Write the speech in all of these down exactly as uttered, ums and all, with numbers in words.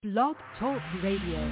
Blog Talk Radio.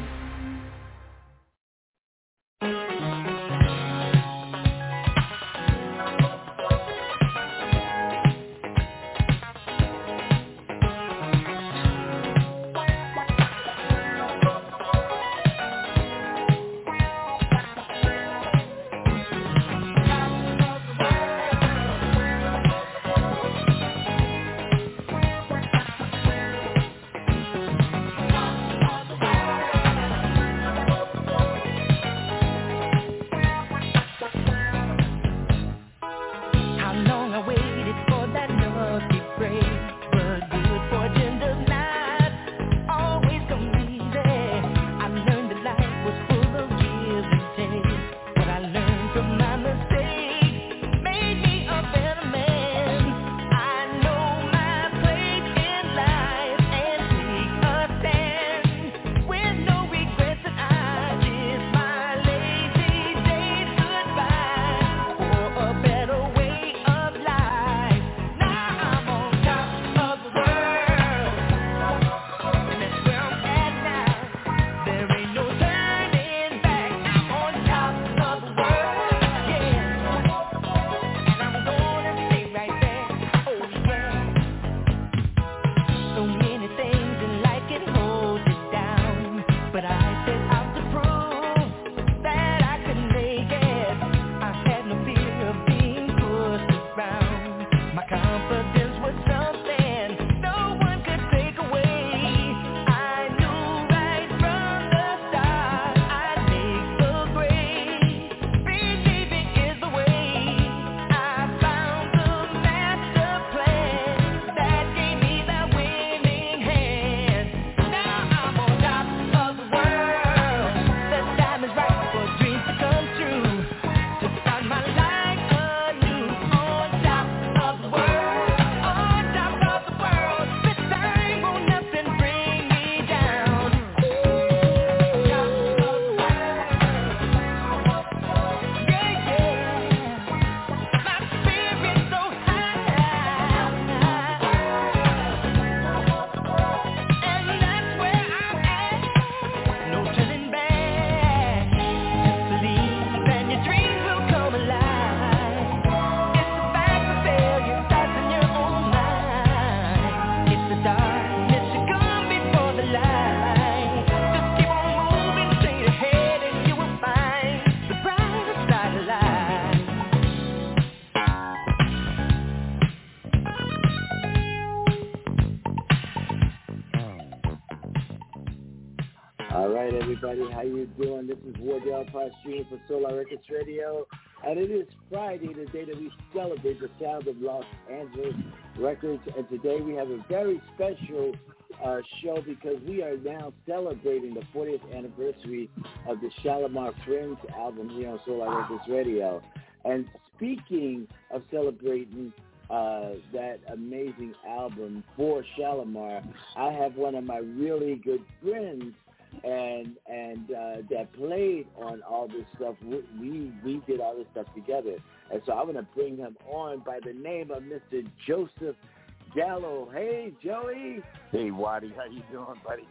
How you doing? This is Wardell Posturing for Solar Records Radio, and it is Friday, the day that we celebrate the sound of Los Angeles Records. And today we have a very special uh, show because we are now celebrating the fortieth anniversary of the Shalamar Friends album here on Solar Records Radio. And speaking of celebrating uh, that amazing album for Shalamar, I have one of my really good friends and and uh, that played on all this stuff. We we did all this stuff together, and so I'm going to bring him on by the name of Mister Joseph Gallo. Hey, Joey. Hey, Waddy. How you doing, buddy?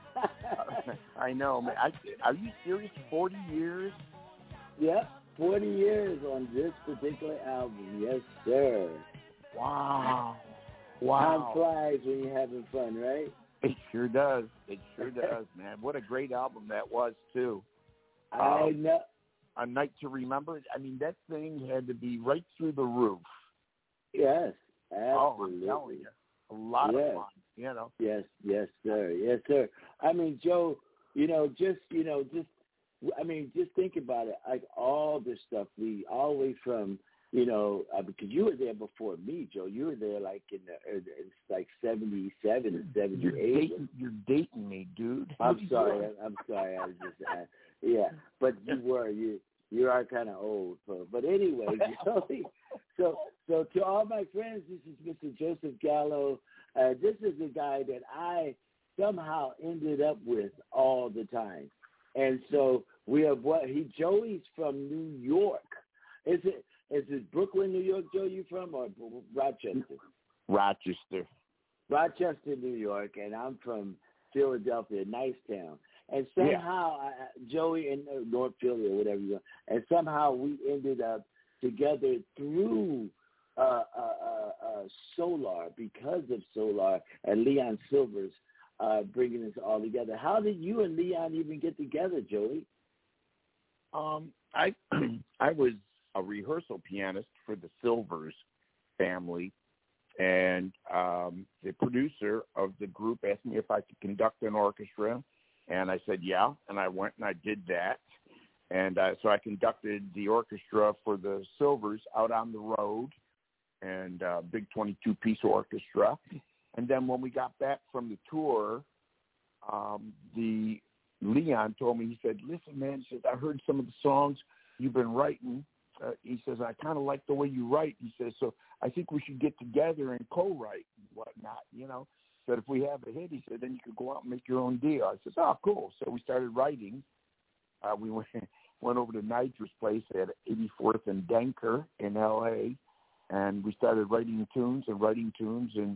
I know, man. I, are you serious? forty years? Yep, forty years on this particular album. Yes, sir. Wow. Wow. Time flies when you're having fun, right? It sure does. It sure does, man. What a great album that was, too. I um, know. A Night to Remember. I mean, that thing had to be right through the roof. Yes, absolutely. Oh, I'm telling you. A lot yes. of fun, you know. Yes, yes, sir. Yes, sir. I mean, Joe, you know, just, you know, just, I mean, just think about it. Like all this stuff, we all the way from, you know, uh, because you were there before me, Joe. You were there like in the, uh, it's like seventy-seven and seventy-eight. You're dating, you're dating me, dude. I'm sorry. I, I'm sorry. I was just, uh, yeah. But you were. You you are kind of old. So. But anyway, Joey, so, so to all my friends, this is Mister Joseph Gallo. Uh, this is the guy that I somehow ended up with all the time. And so we have what, he, Joey's from New York. Is it? Is it Brooklyn, New York, Joe, you from, or Rochester? Rochester. Rochester, New York, and I'm from Philadelphia, nice town. And somehow, yeah. uh, Joey in uh, North Philly or whatever you want, and somehow we ended up together through uh, uh, uh, uh, Solar, because of Solar and Leon Silvers uh, bringing us all together. How did you and Leon even get together, Joey? Um, I I was a rehearsal pianist for the Silvers family, and um, the producer of the group asked me if I could conduct an orchestra, and I said yeah, and I went and I did that, and uh, so I conducted the orchestra for the Silvers out on the road, and uh, big twenty-two piece orchestra, and then when we got back from the tour, um, the Leon told me, he said, listen, man, he says, I heard some of the songs you've been writing. Uh, he says, I kind of like the way you write. He says, so I think we should get together and co-write and whatnot, you know. Said if we have a hit, he said, then you could go out and make your own deal. I said, oh, cool. So we started writing. Uh, we went, went over to Nigel's place at eighty-fourth and Denker in L A, and we started writing tunes and writing tunes and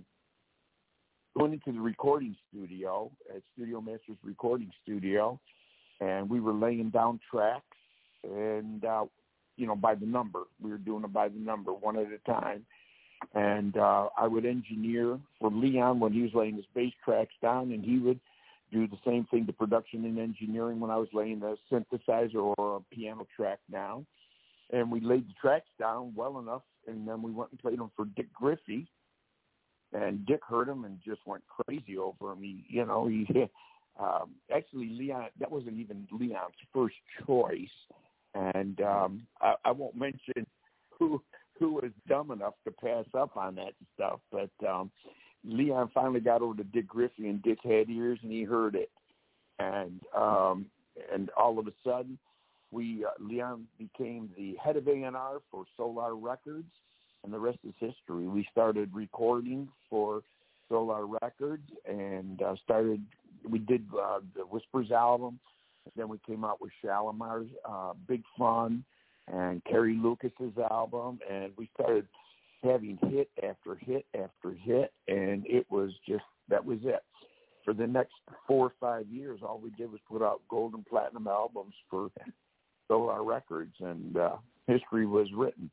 going into the recording studio at Studio Masters Recording Studio, and we were laying down tracks and, uh, you know, by the number. We were doing it by the number, one at a time. And uh, I would engineer for Leon when he was laying his bass tracks down, and he would do the same thing, the production and engineering, when I was laying the synthesizer or a piano track down. And we laid the tracks down well enough, and then we went and played them for Dick Griffey. And Dick heard him and just went crazy over him. He, you know, he um, actually Leon. That wasn't even Leon's first choice, and um, I, I won't mention who who was dumb enough to pass up on that stuff. But um, Leon finally got over to Dick Griffey, and Dick had ears, and he heard it, and um, and all of a sudden, we uh, Leon became the head of A and R for Solar Records. And the rest is history. We started recording for Solar Records and uh, started, we did uh, the Whispers album. Then we came out with Shalimar's uh, Big Fun and Kerry Lucas's album. And we started having hit after hit after hit. And it was just, that was it. For the next four or five years, all we did was put out gold and platinum albums for Solar Records. And uh, history was written.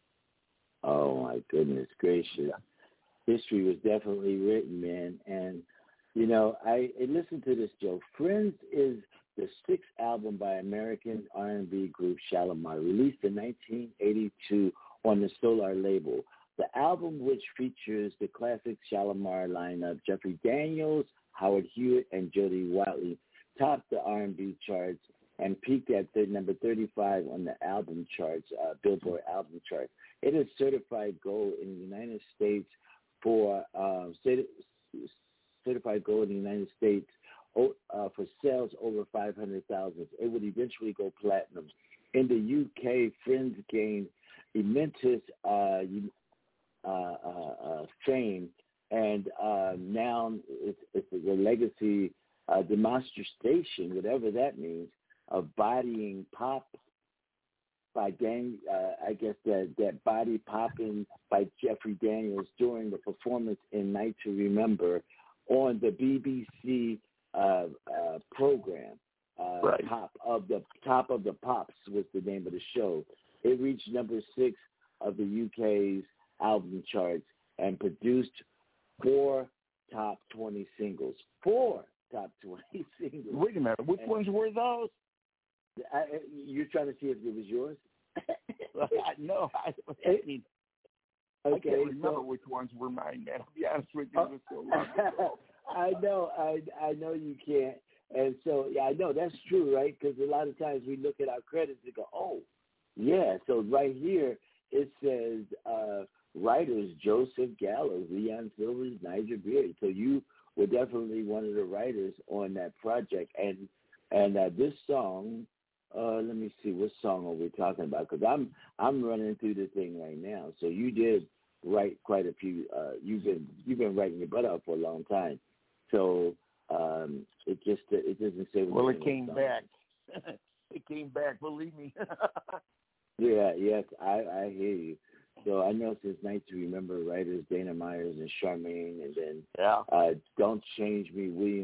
Oh, my goodness gracious. History was definitely written, man. And, you know, I, I listened to this, Joe. Friends is the sixth album by American R and B group Shalamar, released in nineteen eighty-two on the Solar label. The album, which features the classic Shalamar lineup, Jeffrey Daniels, Howard Hewitt, and Jody Watley, topped the R and B charts and peaked at th- number thirty-five on the album charts, uh, Billboard album charts. It is certified gold in the United States for uh, certified gold in the United States uh, for sales over five hundred thousand. It would eventually go platinum. In the U K, Friends gained immense uh, uh, uh, uh, fame, and uh, now it's, it's a legacy uh, demonstration, whatever that means, of bodying pop by Dan, uh, I guess that, that body popping by Jeffrey Daniels during the performance in Night to Remember on the B B C uh, uh, program. Uh, right. Top of the Top of the Pops was the name of the show. It reached number six of the U K's album charts and produced four top twenty singles. Four top twenty singles. Wait a minute, which and, ones were those? I, you're trying to see if it was yours? no, I, I mean, okay, I can't remember so, which ones were mine, man. I'll be honest with you. It was so long ago. I know, I I know you can't. And so, yeah, I know that's true, right? Because a lot of times we look at our credits and go, oh, yeah. So right here it says uh, writers Joseph Gallo, Leon Silvers, Nigel Beard. So you were definitely one of the writers on that project. And and uh, this song, uh, let me see, what song are we talking about? Because I'm I'm running through the thing right now. So you did write quite a few. Uh, you've been you've been writing your butt off for a long time. So. Um, it just it doesn't say. Well, it came back. It came back. Believe me. yeah, yes, I, I hear you. So I know since Night to Remember writers Dana Myers and Charmaine, and then yeah. uh, Don't Change Me, William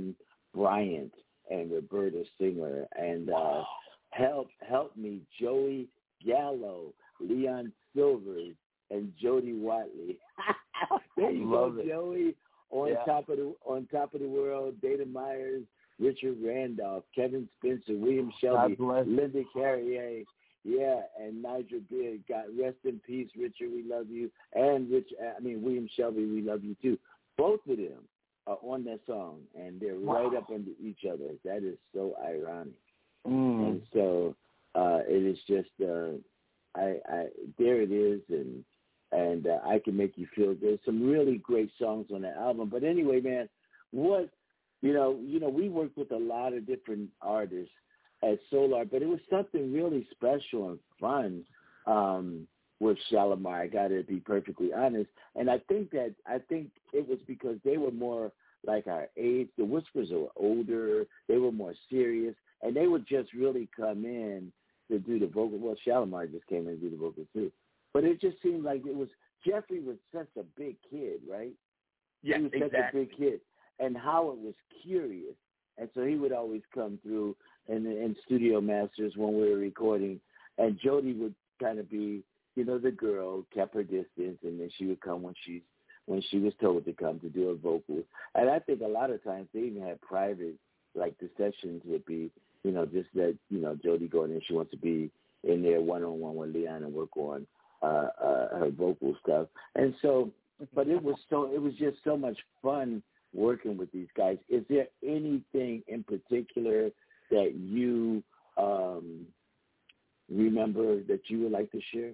Bryant and Roberta Singer, and uh, help help me Joey Gallo, Leon Silvers, and Jody Watley. There you go, it. Joey. On yeah. top of the on top of the world, Dana Myers, Richard Randolph, Kevin Spencer, William Shelby, Linda Carrier, yeah, and Nigel Beard. God rest in peace, Richard. We love you, and Rich. I mean William Shelby. We love you too. Both of them are on that song, and they're wow. right up under each other. That is so ironic, mm. and so uh, it is just. Uh, I, I there it is, and. And uh, I Can Make You Feel. There's some really great songs on that album. But anyway, man, what you know, you know, we worked with a lot of different artists at Solar, but it was something really special and fun um, with Shalamar. I got to be perfectly honest, and I think that I think it was because they were more like our age. The Whispers were older. They were more serious, and they would just really come in to do the vocal. Well, Shalamar just came in to do the vocal too. But it just seemed like it was Jeffrey was such a big kid, right? Yeah, he was exactly. such a big kid, and Howard was curious, and so he would always come through in, in Studio Masters when we were recording, and Jody would kind of be, you know, the girl, kept her distance, and then she would come when she when she was told to come to do her vocals. And I think a lot of times they even had private, like the sessions would be, you know, just that, you know, Jody going in, she wants to be in there one on one with Leon and work on. Uh, uh, her vocal stuff, and so, but it was so, it was just so much fun working with these guys. Is there anything in particular that you um, remember that you would like to share?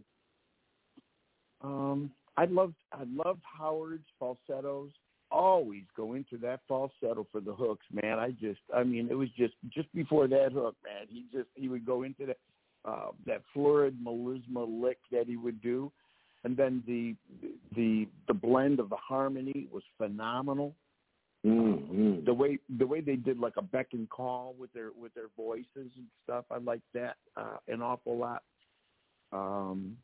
Um, I loved, I loved Howard's falsettos. Always go into that falsetto for the hooks, man. I just, I mean, it was just, just before that hook, man. He just, he would go into that. Uh, that florid melisma lick that he would do, and then the the the blend of the harmony was phenomenal. Mm-hmm. Uh, the way the way they did like a beck and call with their with their voices and stuff, I liked that uh, an awful lot. Um,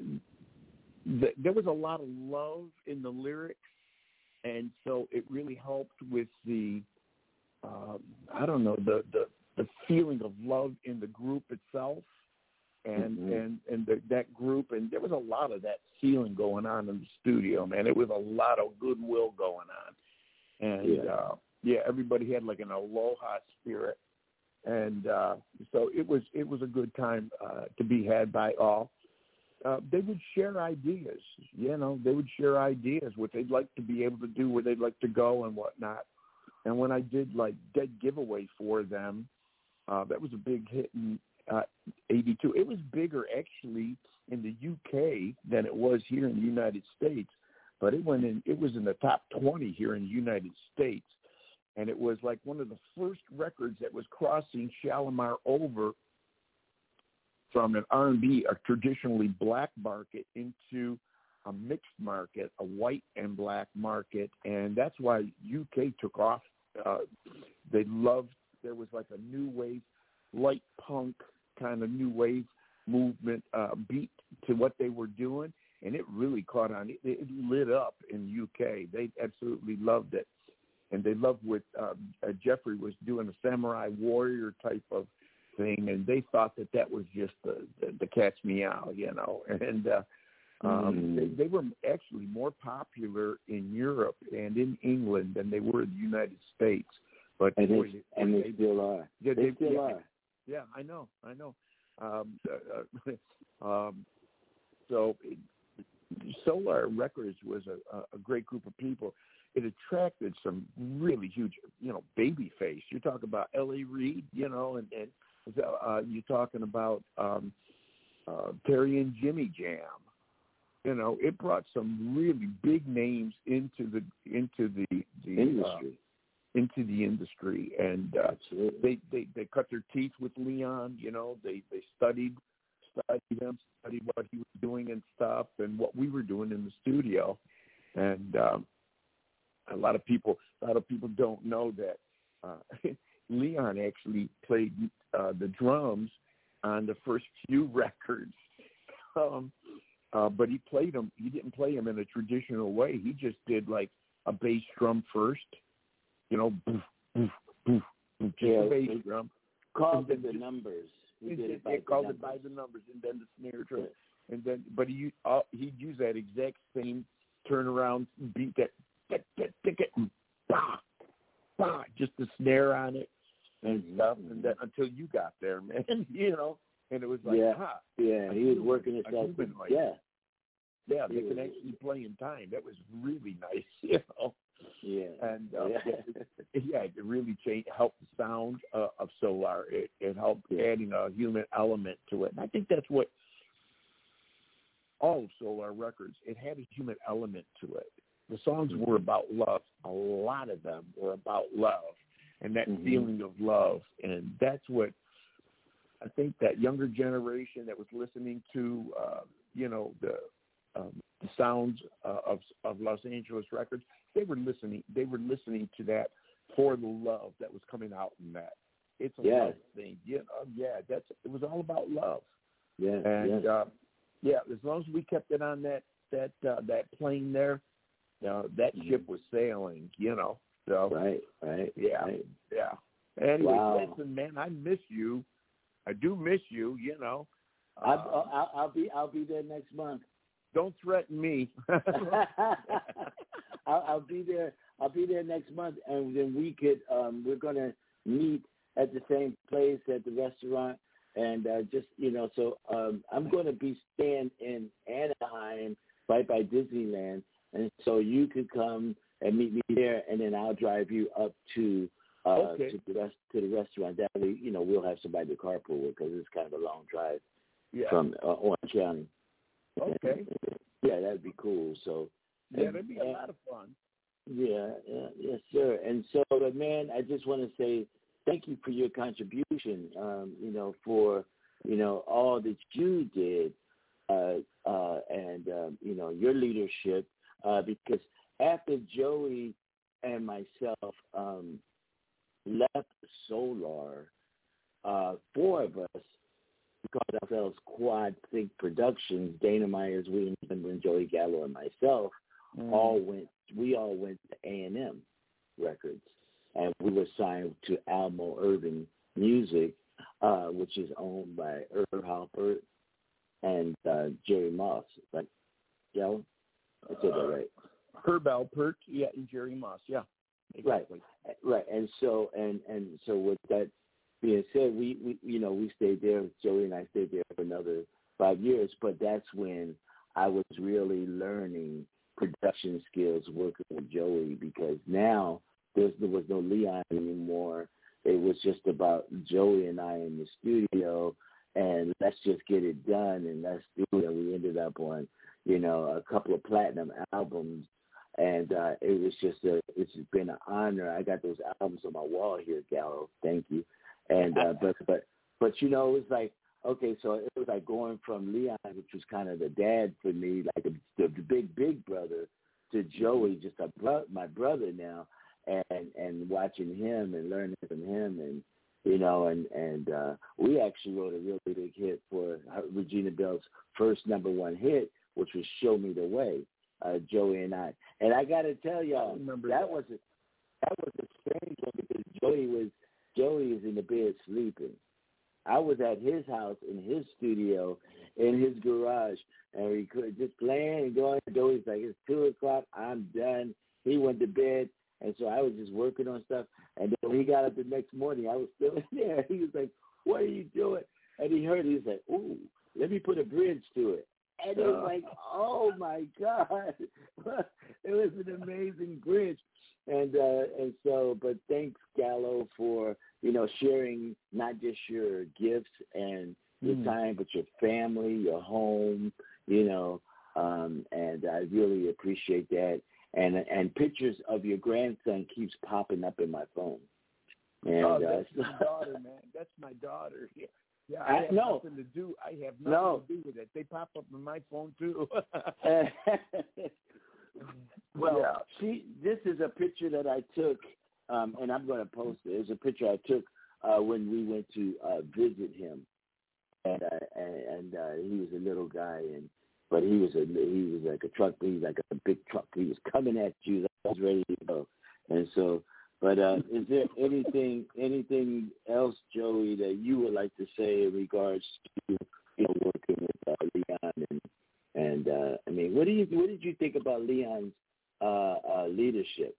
th- there was a lot of love in the lyrics, and so it really helped with the uh, I don't know the, the the feeling of love in the group itself. And, mm-hmm. and and the, that group, and there was a lot of that feeling going on in the studio, man. It was a lot of goodwill going on, and yeah, uh, yeah everybody had like an aloha spirit, and uh, so it was it was a good time uh, to be had by all. Uh, they would share ideas, you know. They would share ideas, what they'd like to be able to do, where they'd like to go, and whatnot. And when I did like Dead Giveaway for them, uh, that was a big hit in Uh, eighty-two. It was bigger actually in the U K than it was here in the United States, but it went in. It was in the top twenty here in the United States, and it was like one of the first records that was crossing Shalamar over from an R and B, a traditionally black market, into a mixed market, a white and black market, and that's why U K took off. Uh, they loved. There was like a new wave, light punk kind of new wave movement uh, beat to what they were doing, and it really caught on. It, it lit up in U K. They absolutely loved it, and they loved what uh, uh, Jeffrey was doing, a samurai warrior type of thing, and they thought that that was just the, the, the cat's meow, you know. And uh, um, mm. they, they were actually more popular in Europe and in England than they were in the United States. But and, boy, they, and they, they still are. Yeah, they, they still yeah, are. Yeah, I know, I know. Um, uh, um, so it, Solar Records was a, a great group of people. It attracted some really huge, you know, baby face. You're talking about L A Reid, you know, and, and uh, you're talking about um, uh, Terry and Jimmy Jam. You know, it brought some really big names into the into the, the industry. Uh, into the industry, and uh, they, they they cut their teeth with Leon. You know, they they studied studied him, studied what he was doing and stuff, and what we were doing in the studio. And um, a lot of people, a lot of people don't know that uh, Leon actually played uh, the drums on the first few records. Um, uh, but he played them. He didn't play them in a traditional way. He just did like a bass drum first. You know, boof, boof, Poof, poof, just Yeah, a bass it drum. called And it then the just- numbers. He It, did it, it by it the called numbers. it by the numbers, and then the snare drum, Yeah. and then but he uh, he'd use that exact same turnaround beat that that that that, that bah, bah, just the snare on it and Mhm. stuff, and that until you got there, man, you know, and it was like, Yeah. huh, Yeah, a he was human- working a himself. human like Yeah, yeah, He they can was- actually play in time. That was really nice, you know. yeah, And uh, yeah. it, yeah, it really changed, helped the sound uh, of Solar. It, it helped Yeah. adding a human element to it. And I think that's what all of Solar Records, it had a human element to it. The songs were about love. A lot of them were about love and that Mhm. feeling of love. And that's what I think that younger generation that was listening to, uh, you know, the um, the sounds uh, of of Los Angeles records, they were listening. They were listening to that for the love that was coming out in that. It's a Yes. love thing, you know. Yeah, that's it was all about love, Yeah, and yeah. uh, yeah, as long as we kept it on that that uh, that plane there, uh, that Mhm. ship was sailing, you know. So Right, right. yeah, right. yeah. Anyway, Wow. listen, man, I miss you. I do miss you, you know. I'll, Uh, I'll, I'll be I'll be there next month. don't threaten me. I'll, I'll be there. I'll be there next month, and then we could. Um, we're gonna meet at the same place at the restaurant, and uh, just you know. So um, I'm gonna be staying in Anaheim, right by Disneyland, and so you could come and meet me there, and then I'll drive you up to uh, Okay. to the rest to the restaurant. That way, you know, we'll have somebody to carpool with because it's kind of a long drive Yeah. from uh, Orange County. Okay. Yeah, that'd be cool. So Yeah, that'd be a lot of fun. yeah, yeah, yes, sir. And so, but man, I just want to say thank you for your contribution. Um, you know, for you know all that you did, uh, uh, and um, you know your leadership. Uh, because after Joey and myself um, left Solar, uh, four of us, we called ourselves Quad Think Productions. Dana Myers, William Denver, Joey Gallo, and myself Mm. all went. We all went to A and M Records, and we were signed to Almo Urban Music, uh, which is owned by Herb Halpert and uh, Jerry Moss. Like, Joe, I said that right. Herb Alpert, yeah, and Jerry Moss, yeah, exactly. Right, right. And so, and and so, with that being said, we, we you know we stayed there. Joey and I stayed there for another five years. But that's when I was really learning production skills working with Joey, because now there's, there was no Leon anymore. It was just about Joey and I in the studio, and let's just get it done and let's do it. And we ended up on, you know, a couple of platinum albums, and uh, it was just a, it's been an honor. I got those albums on my wall here, Gallo. Thank you. And uh, but but but you know, it was like, okay, so it was like going from Leon, which was kind of the dad for me, like the, the, the big, big brother, to Joey, just a bro- my brother now, and and watching him and learning from him, and you know, and and uh, we actually wrote a really big hit for Regina Bell's first number one hit, which was "Show Me the Way," uh, Joey and I. And I got to tell y'all, that, that was a, that was a strange one, because Joey was Joey is in the bed sleeping. I was at his house, in his studio, in his garage, and we could just playing and going. Joey's like, it's two o'clock, I'm done. He went to bed, and so I was just working on stuff. And then when he got up the next morning, I was still in there. He was like, what are you doing? And he heard, he was like, ooh, let me put a bridge to it. And it was like, oh, my God. It was an amazing bridge. And uh, and so, but thanks, Gallo, for, you know, sharing not just your gifts and your Mm. time, but your family, your home, you know, um, and I really appreciate that. And and pictures of your grandson keeps popping up in my phone. And, oh, that's uh, my daughter, man. That's my daughter. Yeah, yeah. I, I- have no. nothing to do. I have nothing No. to do with it. They pop up on my phone too. Well, Yeah. she. This is a picture that I took, um, and I'm going to post it. It's a picture I took uh, when we went to uh, visit him, and uh, and, and uh, he was a little guy, and but he was a he was like a truck. He was like a big truck. He was coming at you. I was ready to go, and so. But uh, is there anything anything else, Joey, that you would like to say in regards to you know, working with uh, Leon? And, and uh, I mean, what do you what did you think about Leon's uh, uh, leadership?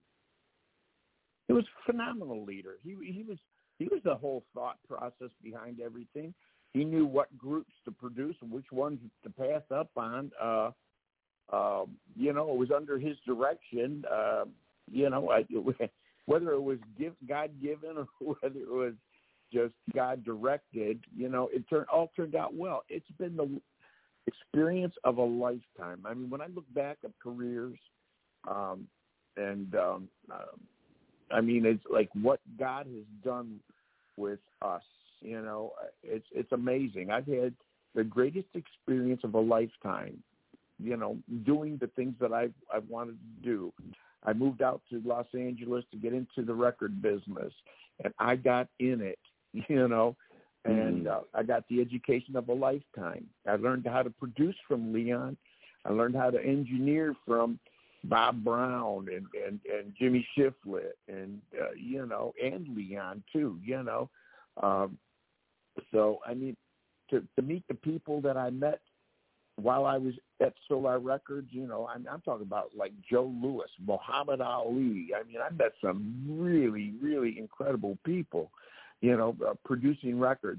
He was a phenomenal leader. He he was he was the whole thought process behind everything. He knew what groups to produce and which ones to pass up on. Uh, uh, you know, it was under his direction. Uh, you know, I, it, whether it was give, God-given or whether it was just God-directed, you know, it turned all turned out well. It's been the experience of a lifetime. I mean, when I look back at careers, um, and um, uh, I mean, it's like what God has done with us. You know, it's it's amazing. I've had the greatest experience of a lifetime, you know, doing the things that I've, I've wanted to do. I moved out to Los Angeles to get into the record business, and I got in it, you know, and uh, I got the education of a lifetime. I learned how to produce from Leon. I learned how to engineer from Bob Brown and, and, and Jimmy Shiflett and, uh, you know, and Leon too, you know. Um, so, I mean, to, to meet the people that I met while I was at Solar Records, you know, I'm, I'm talking about like Joe Louis, Muhammad Ali. I mean, I met some really, really incredible people, you know, uh, producing records.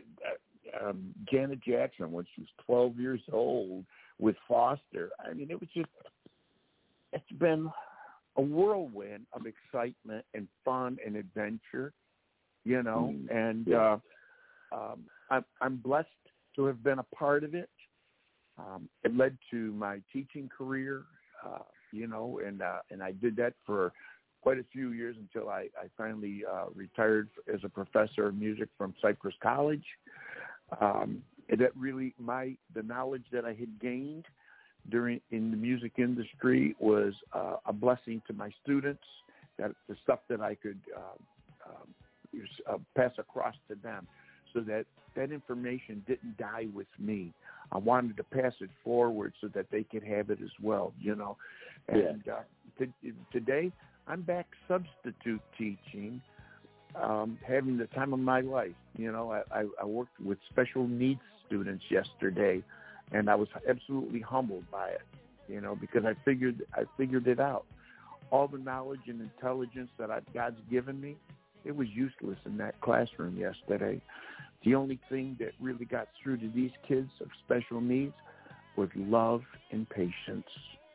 Uh, um, Janet Jackson, when she was twelve years old with Foster. I mean, it was just, it's been a whirlwind of excitement and fun and adventure, you know, mm, and yeah. uh, um, I'm, I'm blessed to have been a part of it. Um, it led to my teaching career, uh, you know, and uh, and I did that for quite a few years until I, I finally uh, retired as a professor of music from Cypress College. Um, and that really, my the knowledge that I had gained during in the music industry was uh, a blessing to my students. That the stuff that I could uh, um, uh, pass across to them, so that that information didn't die with me. I wanted to pass it forward so that they could have it as well, you know. And yeah. uh, t- today, I'm back substitute teaching, um, having the time of my life. You know, I, I, I worked with special needs students yesterday, and I was absolutely humbled by it, you know, because I figured I figured it out. All the knowledge and intelligence that I, God's given me, it was useless in that classroom yesterday. The only thing that really got through to these kids of special needs was love and patience.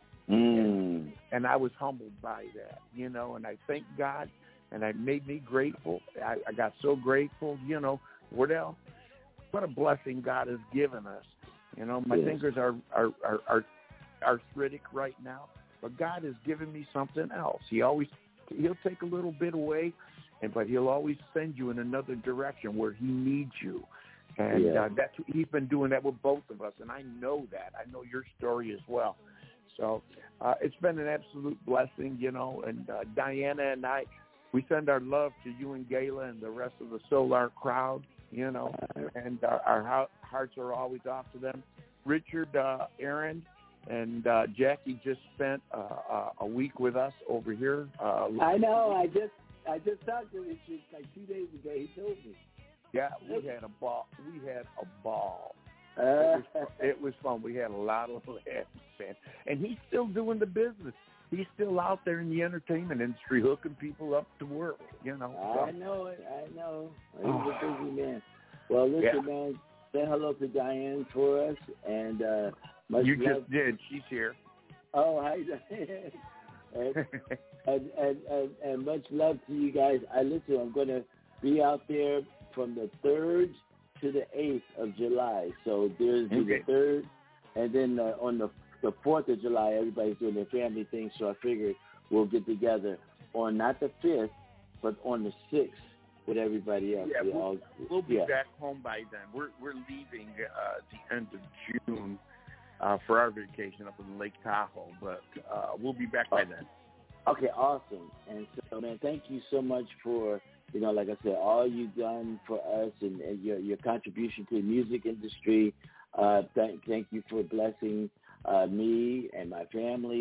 Mm. And, and I was humbled by that, you know, and I thank God, and it made me grateful. I, I got so grateful, you know, Wardell, what a blessing God has given us. You know, my yes. fingers are, are, are, are arthritic right now, but God has given me something else. He always, he'll take a little bit away, and but he'll always send you in another direction where he needs you. And yeah. uh, that's he's been doing that with both of us, and I know that. I know your story as well. So uh, it's been an absolute blessing, you know, and uh, Diana and I, we send our love to you and Gayla and the rest of the Solar crowd, you know, and uh, our hearts are always off to them. Richard, uh, Aaron, and uh, Jackie just spent uh, uh, a week with us over here. Uh, I know. I just I just talked to Richard like two days ago. He told me. Yeah, we had a ball. We had a ball. Uh, it, was, it was fun. We had a lot of laughs, man. And he's still doing the business. He's still out there in the entertainment industry hooking people up to work, you know. I so. know it. I know. He's a busy man. Well, listen, yeah. man, say hello to Diane for us. And uh, much You love. just did. She's here. Oh, hi, Diane. and, and, and, and, and much love to you guys. I listen, I'm going to be out there from the third to the eighth of July. So there's okay. the third, and then uh, on the the fourth of July, everybody's doing their family thing. So I figured we'll get together on not the fifth, but on the sixth with everybody else. Yeah, we we'll, all, we'll be yeah. back home by then. We're we're leaving uh, the end of June uh, for our vacation up in Lake Tahoe, but uh, we'll be back by then. Okay, awesome. And so, man, thank you so much for, you know, like I said, all you've done for us and, and your your contribution to the music industry. Uh, thank, thank you for blessing uh, me and my family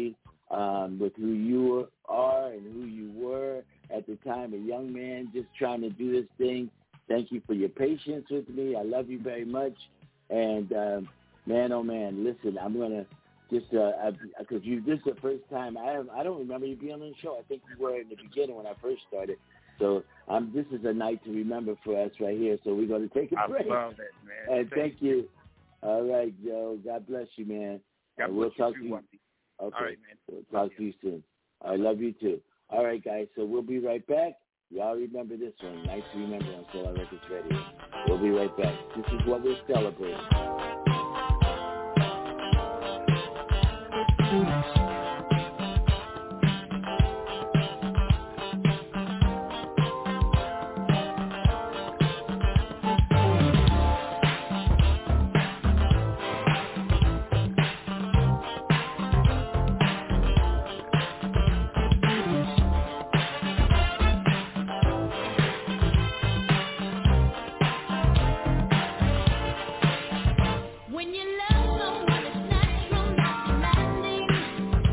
um, with who you are and who you were at the time, a young man just trying to do this thing. Thank you for your patience with me. I love you very much. And, um, man, oh, man, listen, I'm going to just, because uh, you this is the first time. I have, I don't remember you being on the show. I think you were in the beginning when I first started. So um, this is a night to remember for us right here. So we're going to take a break. I love it, man. And thank, thank you. you. All right, Joe. God bless you, man. God uh, we'll bless talk you to you. Wendy. Okay. All right, man. We'll talk love to you soon. I love you, too. All right, guys. So we'll be right back. Y'all remember this one. Nice to remember on Solar Records Radio. We'll be right back. This is what we're celebrating. When you love someone, it's natural, not demanding.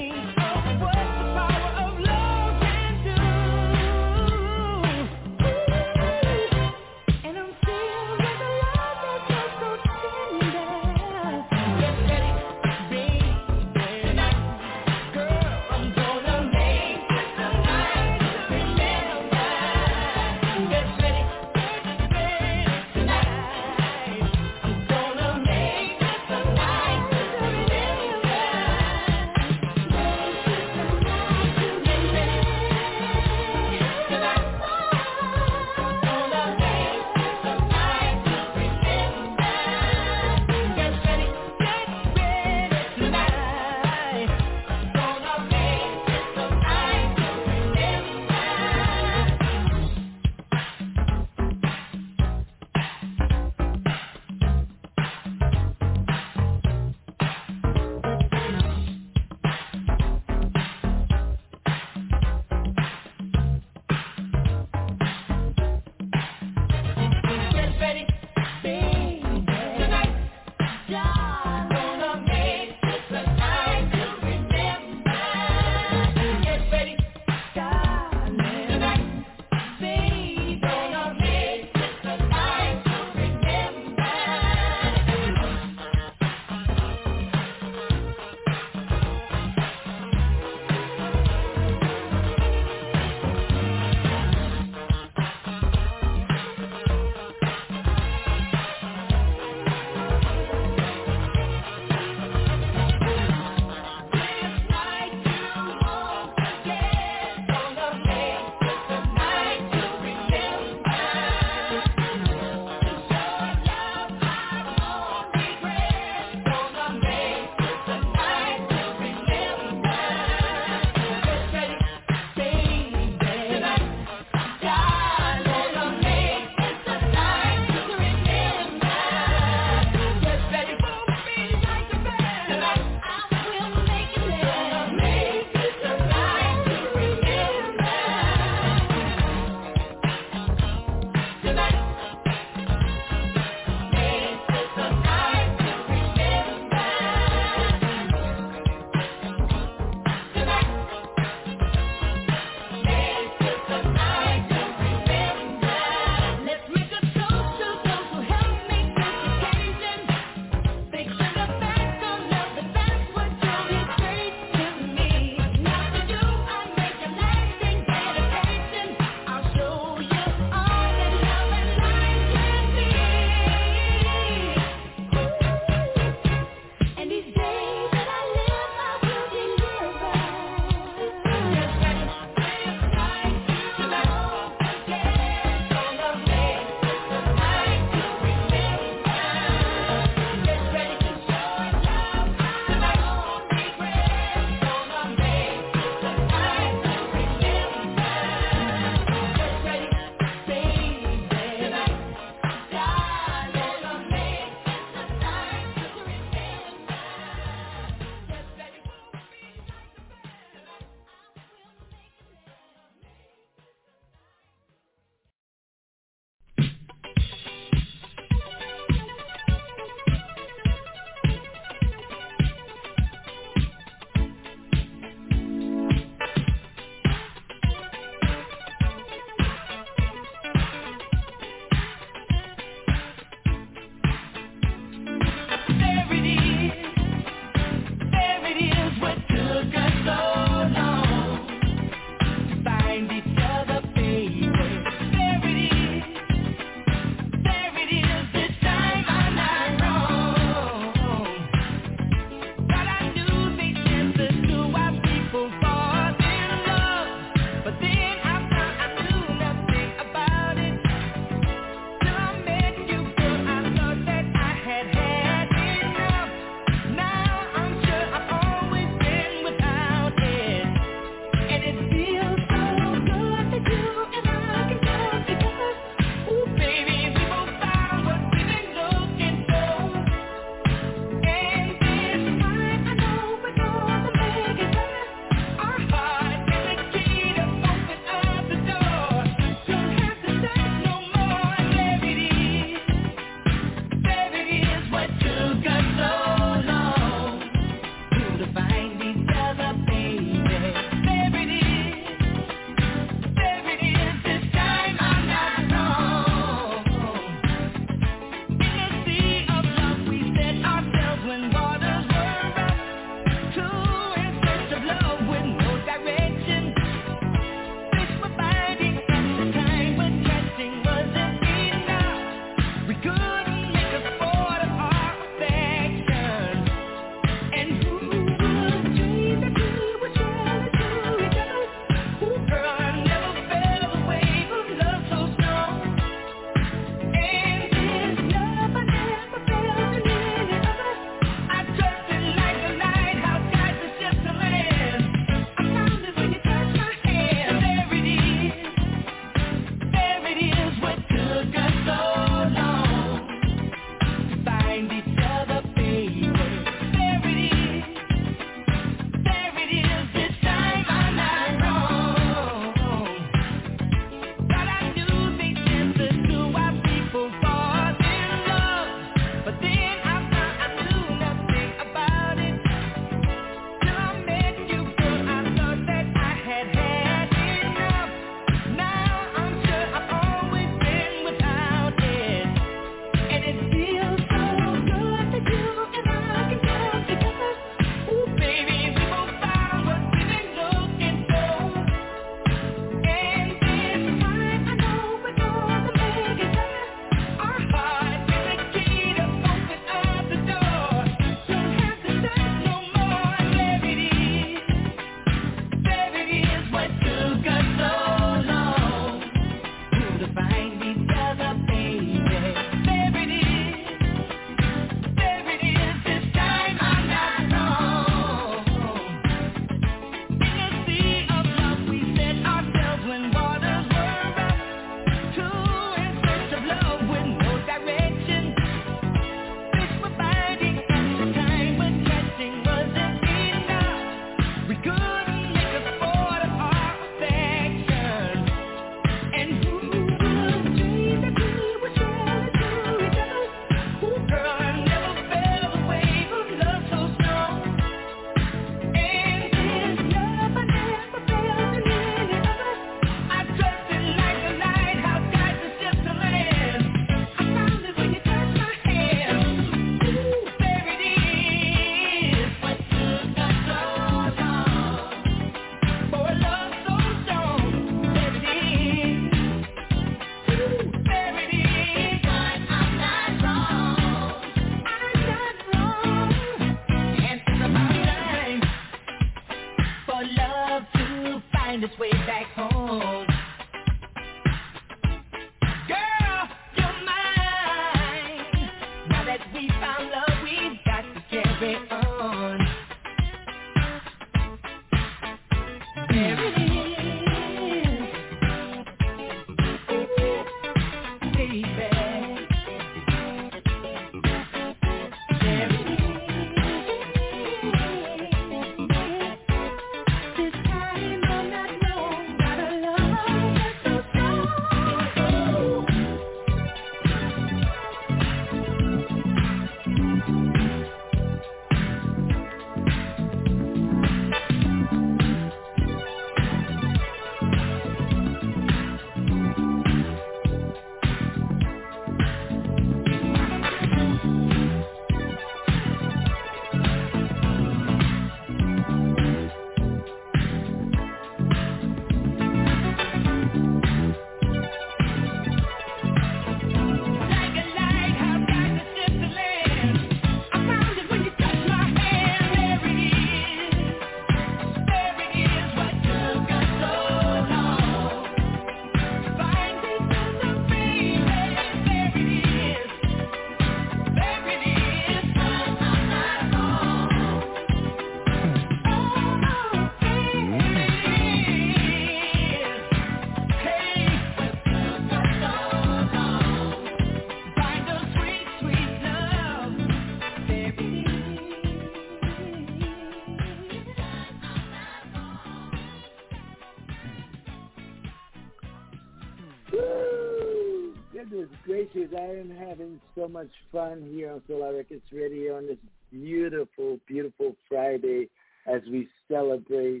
Goodness gracious, I am having so much fun here on Solar Records Radio on this beautiful, beautiful Friday as we celebrate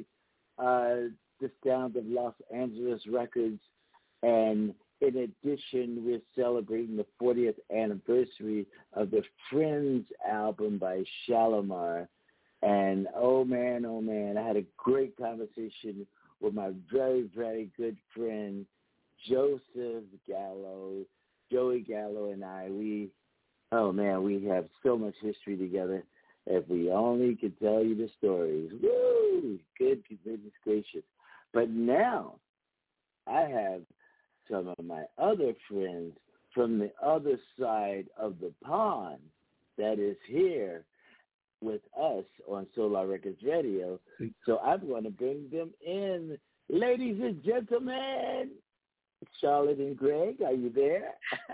uh, the sound of Los Angeles Records. And in addition, we're celebrating the fortieth anniversary of the Friends album by Shalamar. And oh man, oh man, I had a great conversation with my very, very good friend, Joseph Gallo, Joey Gallo and I. We, oh man, we have so much history together. If we only could tell you the stories. Woo! Good, goodness gracious. But now I have some of my other friends from the other side of the pond that is here with us on Solar Records Radio. So I'm going to bring them in. Ladies and gentlemen, Charlotte and Greg, are you there?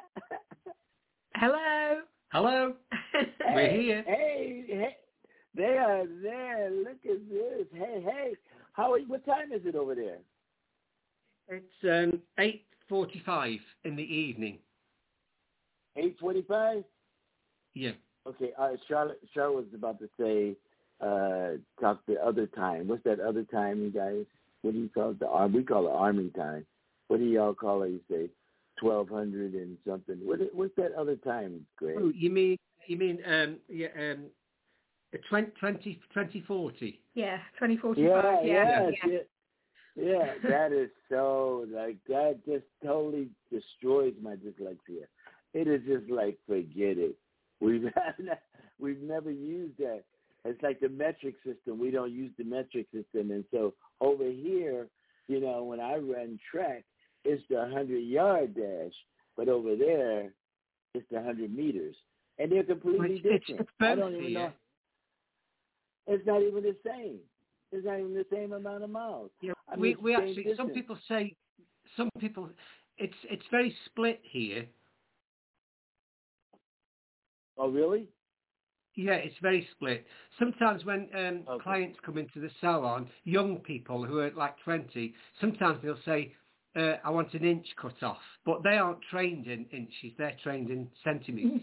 Hello. Hello. Hey, We're here. Hey, hey, they are there. Look at this. Hey, hey. How are you? What time is it over there? It's um, eight forty-five in the evening. eight forty-five? Yeah. Okay, uh, Charlotte, Charlotte was about to say, uh, talk the other time. What's that other time, you guys? What do you call it? The arm? We call it army time. What do y'all call it? You say twelve hundred and something. What, what's that other time, Greg? Oh, you mean you mean um yeah um twenty twenty twenty forty? Yeah, twenty forty-five. Yeah, Yeah, yes, yeah. yeah, yeah. That is so like that. Just totally destroys my dyslexia. It is just like forget it. We've we've never used that. It's like the metric system. We don't use the metric system, and so over here, you know, when I run track, it's the hundred-yard dash, but over there, it's the hundred meters, and they're completely It's, different. it's I don't even here. know. It's not even the same. It's not even the same amount of miles. Yeah, I mean, we it's we the same actually some distance. people say some people it's it's very split here. Oh, really? Yeah, it's very split. Sometimes when um, Okay. clients come into the salon, young people who are like twenty, sometimes they'll say, uh, I want an inch cut off. But they aren't trained in inches, they're trained in centimetres.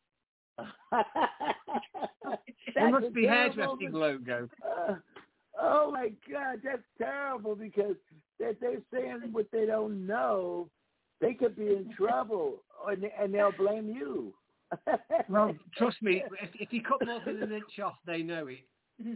It must be hairdressing logo. Uh, oh, my God, that's terrible because if they're saying what they don't know, they could be in trouble, and, and they'll blame you. Well, trust me, if, if you cut more than an inch off, they know it.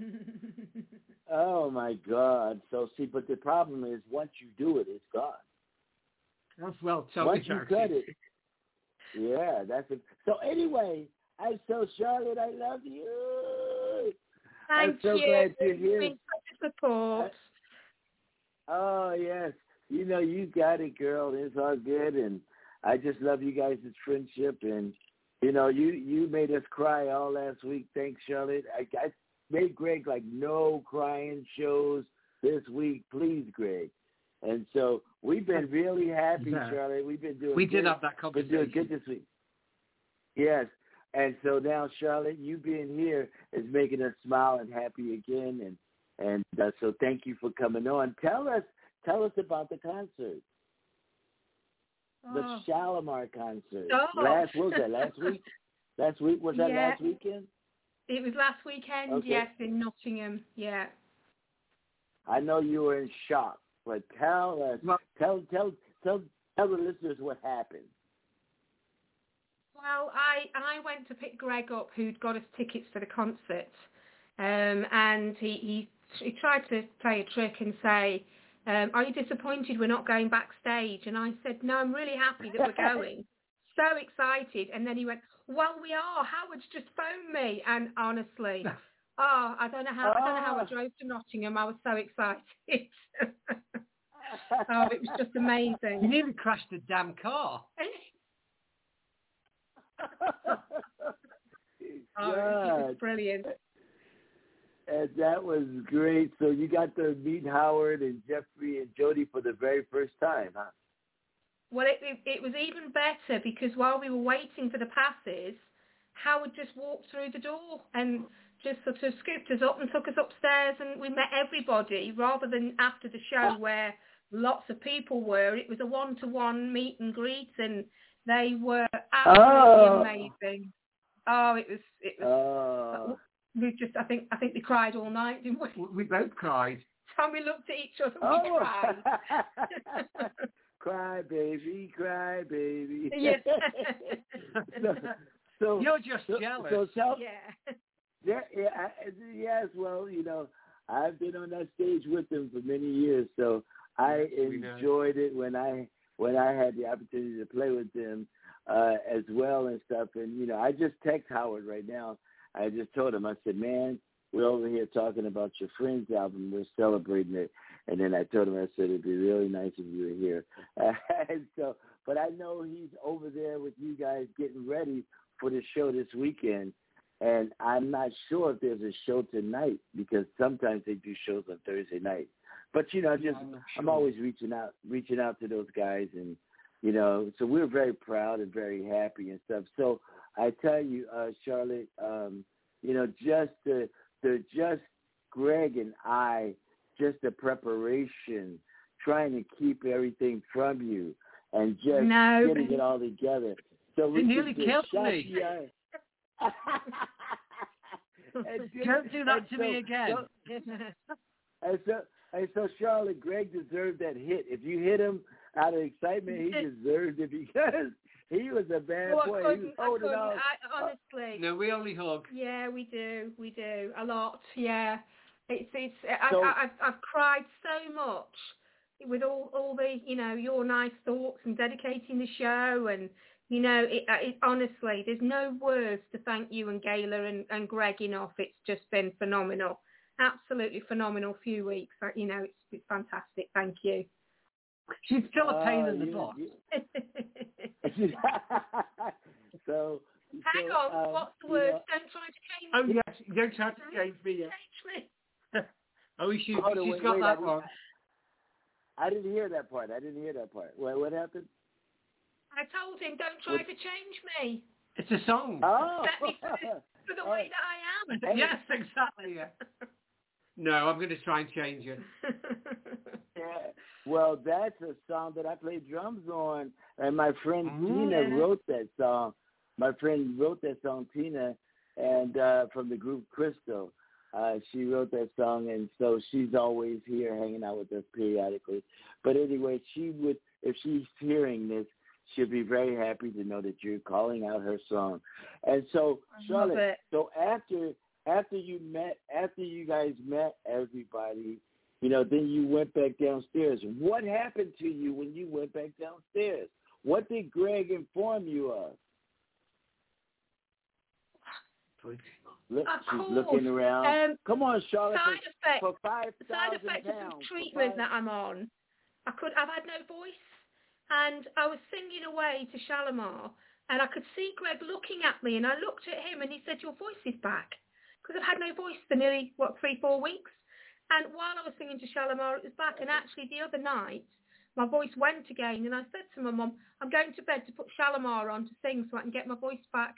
Oh, my God. So, see, but the problem is once you do it, it's gone. That's well, tell Once me you about cut it. it. Yeah, that's it. So, anyway, I'm so Charlotte, I love you. Thank I'm so you. glad you're here. It's such a support. Oh, yes. You know, you got it, girl. It's all good. And I just love you guys' friendship. And, you know, you, you made us cry all last week. Thanks, Charlotte. I, I made Greg, like, no crying shows this week. Please, Greg. And so we've been really happy, Yeah. Charlotte. We've been doing We good. did have that Been conversation. doing good this week. Yes. And so now, Charlotte, you being here is making us smile and happy again. And and uh, so thank you for coming on. Tell us, tell us about the concert, the Oh. Shalimar concert. Oh. Last what was that? Last week? Last week was that Yeah. last weekend? It was last weekend, Okay. yes, in Nottingham. Yeah. I know you were in shock, but tell us, Well- tell tell tell tell the listeners what happened. Well, I, I went to pick Greg up, who'd got us tickets for the concert, um, and he, he he tried to play a trick and say, um, "Are you disappointed we're not going backstage?" And I said, "No, I'm really happy that we're going." So excited, and then he went, "Well, we are. Howard's just phoned me," and honestly, oh, I don't know how I don't know how I Oh. drove to Nottingham. I was so excited. Oh, it was just amazing. You nearly crashed the damn car. Oh, it was brilliant. And that was great. So you got to meet Howard and Jeffrey and Jody for the very first time, huh? Well, it, it, it was even better because while we were waiting for the passes, Howard just walked through the door and just sort of scooped us up and took us upstairs, and we met everybody rather than after the show where lots of people were. It was a one-to-one meet and greet, and they were absolutely Oh. amazing. Oh, it was it was. Oh. We just I think I think we cried all night, didn't we? We both cried. And we looked at each other, we Oh. cried. Cry, baby, cry, baby. Yes. so, so, You're just so, jealous. So tell, Yeah. yeah, yeah, I, yes, well, you know, I've been on that stage with them for many years, so I We know. enjoyed it when I when I had the opportunity to play with them uh, as well and stuff. And, you know, I just text Howard right now. I just told him, I said, man, we're over here talking about your Friends album. We're celebrating it. And then I told him, I said, it'd be really nice if you were here. and so, but I know he's over there with you guys getting ready for the show this weekend. And I'm not sure if there's a show tonight because sometimes they do shows on Thursday night. But, you know, just I'm not I'm sure. always reaching out, reaching out to those guys. And, you know, so we're very proud and very happy and stuff. So I tell you, uh, Charlotte, um, you know, just the, the just Greg and I, just the preparation, trying to keep everything from you and just No. getting it all together. So we You nearly could killed just shot me. the eye. And just- Don't do that and to so- me again. so- And so, and so, Charlotte, Greg deserved that hit. If you hit him out of excitement, he deserved it because he was a bad Oh, I boy. He couldn't, was I holding couldn't. on. I, honestly. No, we only hug. Yeah, we do. We do. A lot. Yeah. It's, it's, I, So- I, I've, I've cried so much with all, all the, you know, your nice thoughts and dedicating the show and, you know, it, it, honestly, there's no words to thank you and Gayla and, and Greg enough. It's just been phenomenal. Absolutely phenomenal few weeks. You know, it's, it's fantastic. Thank you. She's still a pain Uh, in the you- butt. you- so, Hang so, on. um, What's the you word? know- Don't try to change Oh, yes, you don't have to change me yet. Change me. Oh, she, Hold on, she's wait, got wait, I that didn't- one. I didn't hear that part. I didn't hear that part. What, what happened? I told him, don't try What- to change me. It's a song. Oh, Let me finish, for the way that I am. Hey. Yes, exactly. Yeah. No, I'm going to try and change it. Yeah. Well, that's a song that I play drums on, and my friend Mm, Tina yeah. wrote that song. My friend wrote that song, Tina, and uh, from the group Crystal. Uh, she wrote that song, and so she's always here hanging out with us periodically. But anyway, she would, if she's hearing this, she'll be very happy to know that you're calling out her song. And so, I love Charlotte, it. so after after you met, after you guys met everybody, you know, then you went back downstairs. What happened to you when you went back downstairs? What did Greg inform you of? Look, Of she's course. looking around. Um, Come on, Charlotte. side for, effect, for five the side thousand effect of pounds. some treatment that I'm on. I could, I've had no voice, and I was singing away to Shalimar, and I could see Greg looking at me, and I looked at him, and he said, "Your voice is back," because I've had no voice for nearly what three, four weeks. And while I was singing to Shalimar, it was back. And actually, the other night, my voice went again, and I said to my mum, "I'm going to bed to put Shalimar on to sing so I can get my voice back."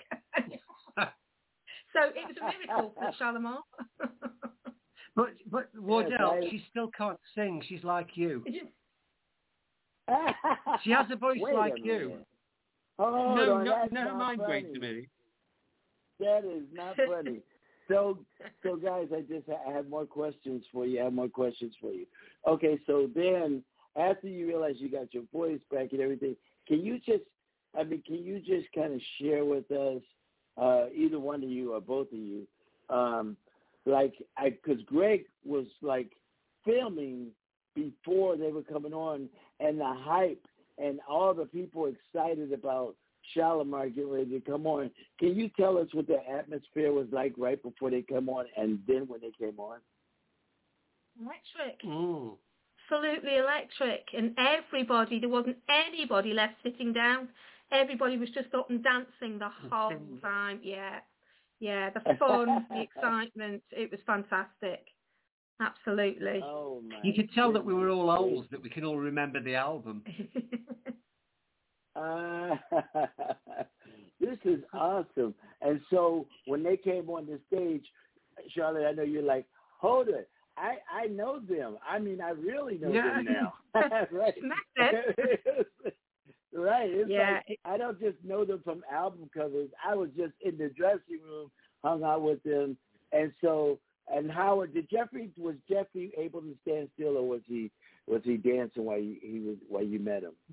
So it was a miracle for Shalimar. But but Wardell, Yes, I- she still can't sing. She's like you. It just- She has a voice Wait like a you. minute. Hold no, on, no, that's never not mind. funny. Wait a minute. That is not funny. So, so guys, I just I have more questions for you. I have more questions for you. Okay, so then after you realize you got your voice back and everything, can you just, I mean, can you just kind of share with us, uh, either one of you or both of you, um, like, I, because Greg was like filming before they were coming on, and the hype and all the people excited about Shalimar getting ready to come on. Can you tell us what the atmosphere was like right before they come on and then when they came on? Electric. Mm. Absolutely electric. And everybody, there wasn't anybody left sitting down. Everybody was just up and dancing the whole time. Yeah. Yeah, the fun, the excitement. It was fantastic. Absolutely. Oh, my You could tell that we were all goodness. old, that we can all remember the album. Uh, this is awesome. And so when they came on the stage, Charlotte, I know you're like, hold it. I, I know them. I mean, I really know Yeah. them now. Right. Right. It's Yeah. like, I don't just know them from album covers. I was just in the dressing room, hung out with them. And so, and Howard, did Jeffrey, was Jeffrey able to stand still, or was he, was he dancing while you, he was, while you met him?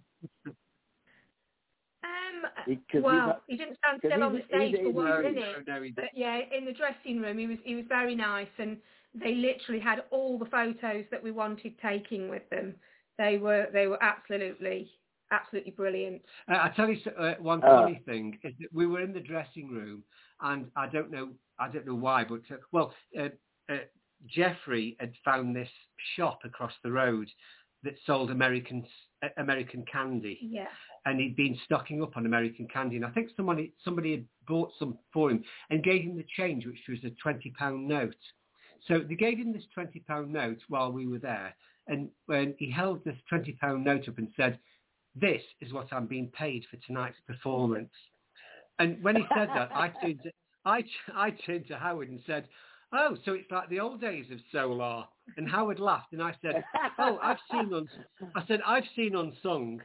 Um, He- 'cause well, he's a- he didn't stand 'cause still on the he's- stage he's for a- one No, minute. no, no, he But yeah, in the dressing room, he was he was very nice, and they literally had all the photos that we wanted taking with them. They were they were absolutely absolutely brilliant. Uh, I tell you so- uh, one Uh. funny thing is that we were in the dressing room, and I don't know, I don't know why, but uh, well, uh, uh, Jeffrey had found this shop across the road that sold American uh, American candy, Yeah. and he'd been stocking up on American candy, and I think somebody somebody had bought some for him and gave him the change, which was a twenty pound note. So they gave him this twenty pound note while we were there, and when he held this twenty pound note up and said, "This is what I'm being paid for tonight's performance." And when he said that, I turned to, I, I turned to Howard and said, "Oh, so it's like the old days of Solar." And Howard laughed, and I said, "Oh, I've seen uns- I said I've seen Unsung."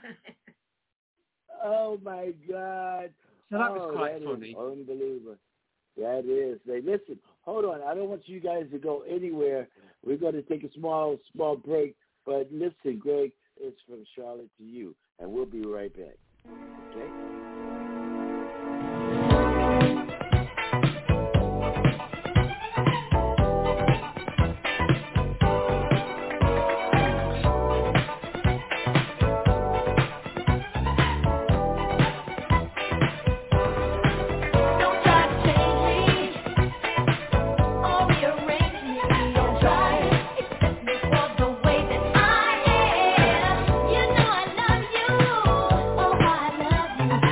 Oh my God! So that oh, was quite that is funny. unbelievable. That is. Hey, listen, hold on. I don't want you guys to go anywhere. We're going to take a small, small break. But listen, Greg, it's from Charlotte to you, and we'll be right back. Okay? You know I love you. Oh, I love you.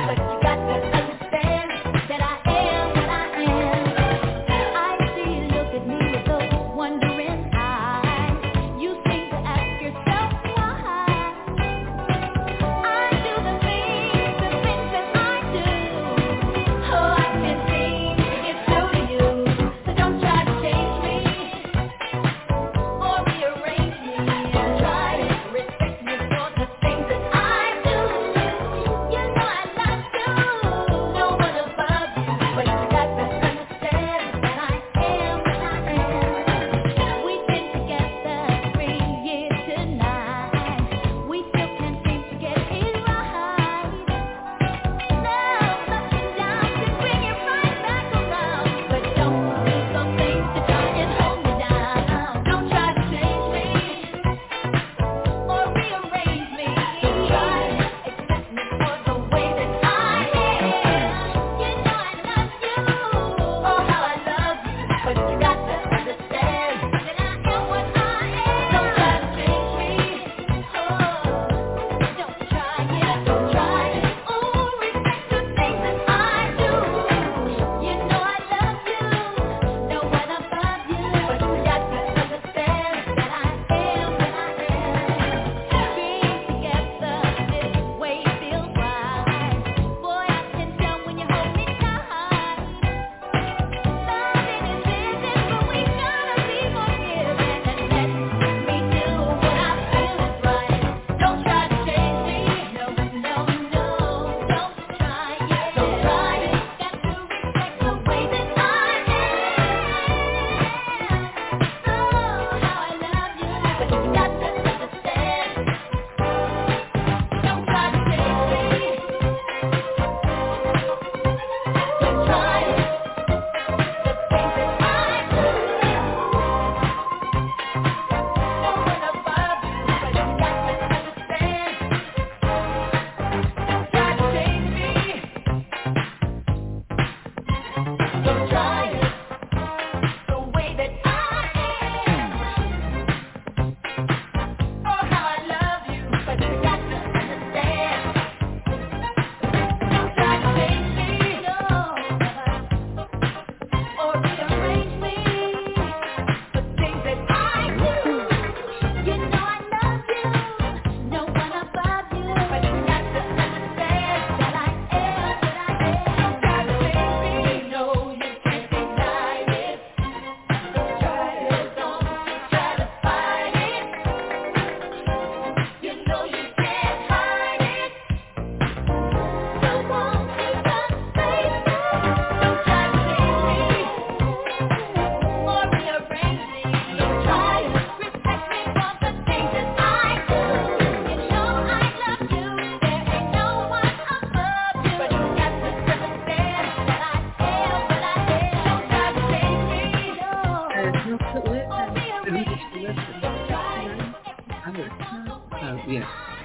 Oh, yeah.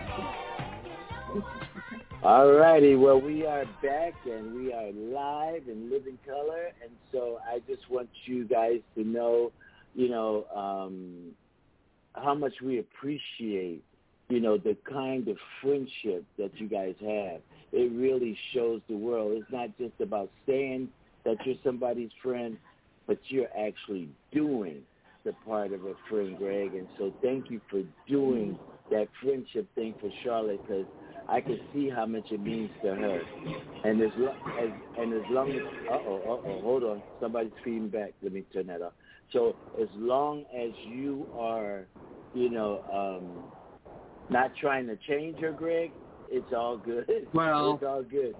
All righty. Well, we are back and we are live in living color. And so I just want you guys to know, you know, um, how much we appreciate, you know, the kind of friendship that you guys have. It really shows the world. It's not just about saying that you're somebody's friend, but you're actually doing the part of a friend, Greg. And so thank you for doing that friendship thing for Charlotte, because I can see how much it means to her. And as, lo- as and as long as uh-oh, uh-oh, hold on, somebody's feeding back. Let me turn that off. So as long as you are, you know, um, not trying to change her, Greg, it's all good. Well, it's all good.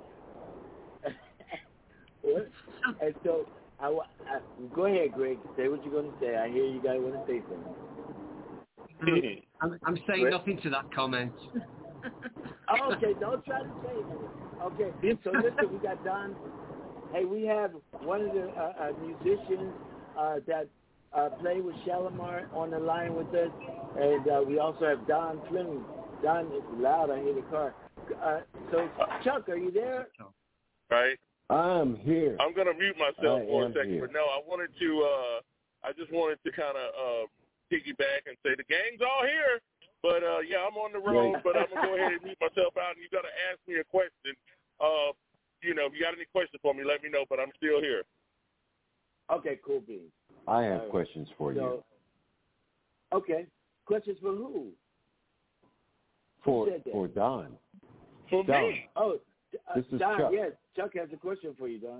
And so, I, I, go ahead, Greg. Say what you're going to say. I hear you guys want to say something. I'm, I'm saying Greg? nothing to that comment. Oh, okay, don't try to say anything. Okay, so listen, we got Don. Hey, we have one of the uh, uh, musicians uh, that uh, play with Shalimar on the line with us, and uh, we also have Don Fleming. Don, it's loud. I hear the car. Uh, so, Chuck, are you there? Right. I'm here. I'm going to mute myself I for a second, here. but no, I wanted to. Uh, I just wanted to kind of uh, piggyback and say the gang's all here. But, uh, yeah, I'm on the road, Right. but I'm going to go ahead and mute myself out, and you got to ask me a question. Uh, you know, if you got any questions for me, let me know, but I'm still here. Okay, cool beans. I have right. questions for so, you. Okay. Questions for who? For who said that? for Don. For Don. me. Oh, uh, This is Don, Chuck. yes. Chuck has a question for you, Don.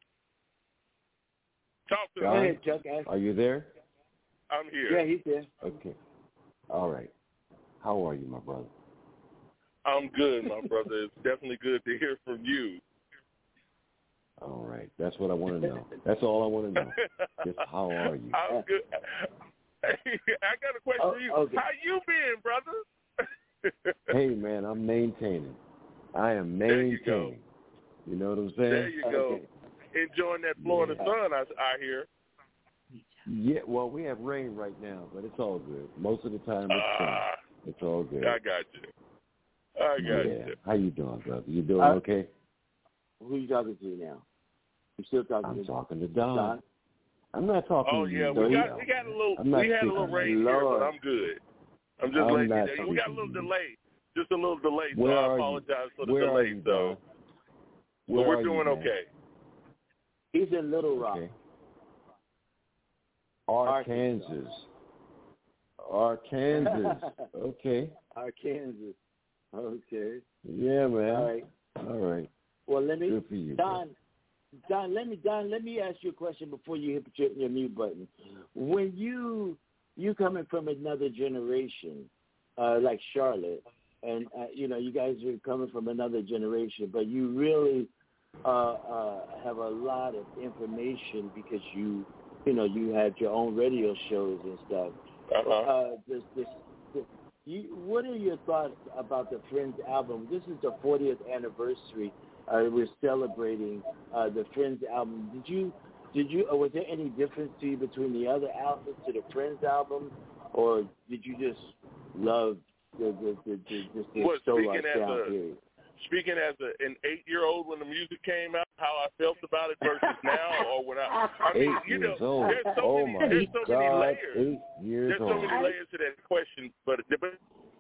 Talk to Don, Go me. ahead, Chuck. Ask. Are you there? I'm here. Yeah, he's there. Okay. All right. How are you, my brother? I'm good, my brother. It's definitely good to hear from you. All right. That's what I want to know. That's all I want to know. Just how are you? I'm good. I got a question Oh, for you. okay. How you been, brother? Hey, man, I'm maintaining. I am There you maintaining. go. You know what I'm saying? There you go. Okay. Enjoying that Florida Yeah. sun, I, I hear. Yeah, well, we have rain right now, but it's all good. Most of the time it's sun. Ah, It's all good. I got you. I got yeah. you. How you doing, brother? You doing Uh, okay? Who are you talking to now? You still talking I'm to talking to Don. Don? I'm not talking Oh to yeah, you. we no, got we got a little I'm not we had a little speaking. rain here, Lord. but I'm good. I'm just I'm letting not you know. We got a little speaking. delay. Just a little delay, so Where I are you? apologize for the Where are delay. you, so Don? but Where we're are you, doing man? okay. He's in Little Rock. Okay. Arkansas. Arkansas. Okay. Arkansas. Okay. Yeah, man. All right. All right. Well, let me, Good for you, Don. Don, let me, Don, let me ask you a question before you hit your, your mute button. When you you coming from another generation, uh, like Charlotte, and uh, you know you guys are coming from another generation, but you really uh, uh, have a lot of information because you you know you had your own radio shows and stuff. Uh-huh. Uh, this, this, this, you, what are your thoughts about the Friends album? This is the fortieth anniversary. Uh, we're celebrating uh, the Friends album. Did you, did you, or was there any difference to you between the other albums to the Friends album, or did you just love the the the, the, the, the What, Solar speaking as sound a- period? Speaking as a, an eight-year-old when the music came out, how I felt about it versus now, or when I, I mean, Eight you know, years old. there's so Oh many, my there's so God! many layers. Eight years There's so old. many layers to that question, but, but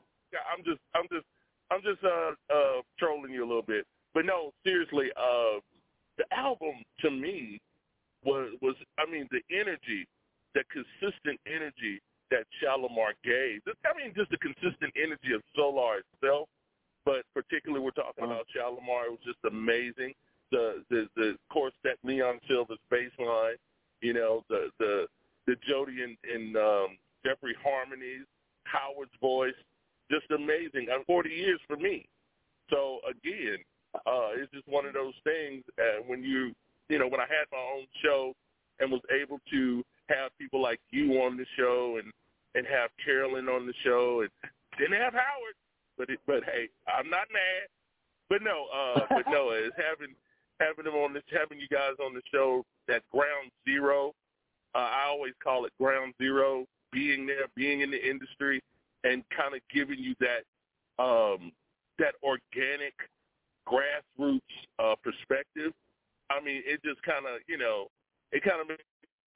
I'm just, I'm just, I'm just uh, uh, trolling you a little bit. But no, seriously, uh, the album to me was, was, I mean, the energy, the consistent energy that Shalimar gave. I mean, just the consistent energy of Solar itself. But particularly, we're talking about Shalimar. It was just amazing. The, the, the, of course, that Leon Silva's bass line. You know, the, the, the Jody and, and um, Jeffrey harmonies, Howard's voice, just amazing. And forty years for me. So again, uh, it's just one of those things. Uh, when you, you know, when I had my own show and was able to have people like you on the show and and have Carolyn on the show and didn't have Howard. But it, but hey, I'm not mad. But no, uh, but no, it's having having them on this, having you guys on the show. That ground zero, uh, I always call it ground zero. Being there, being in the industry, and kind kind of giving you that um, that organic grassroots uh, perspective. I mean, it just kind of, you know, it kind of makes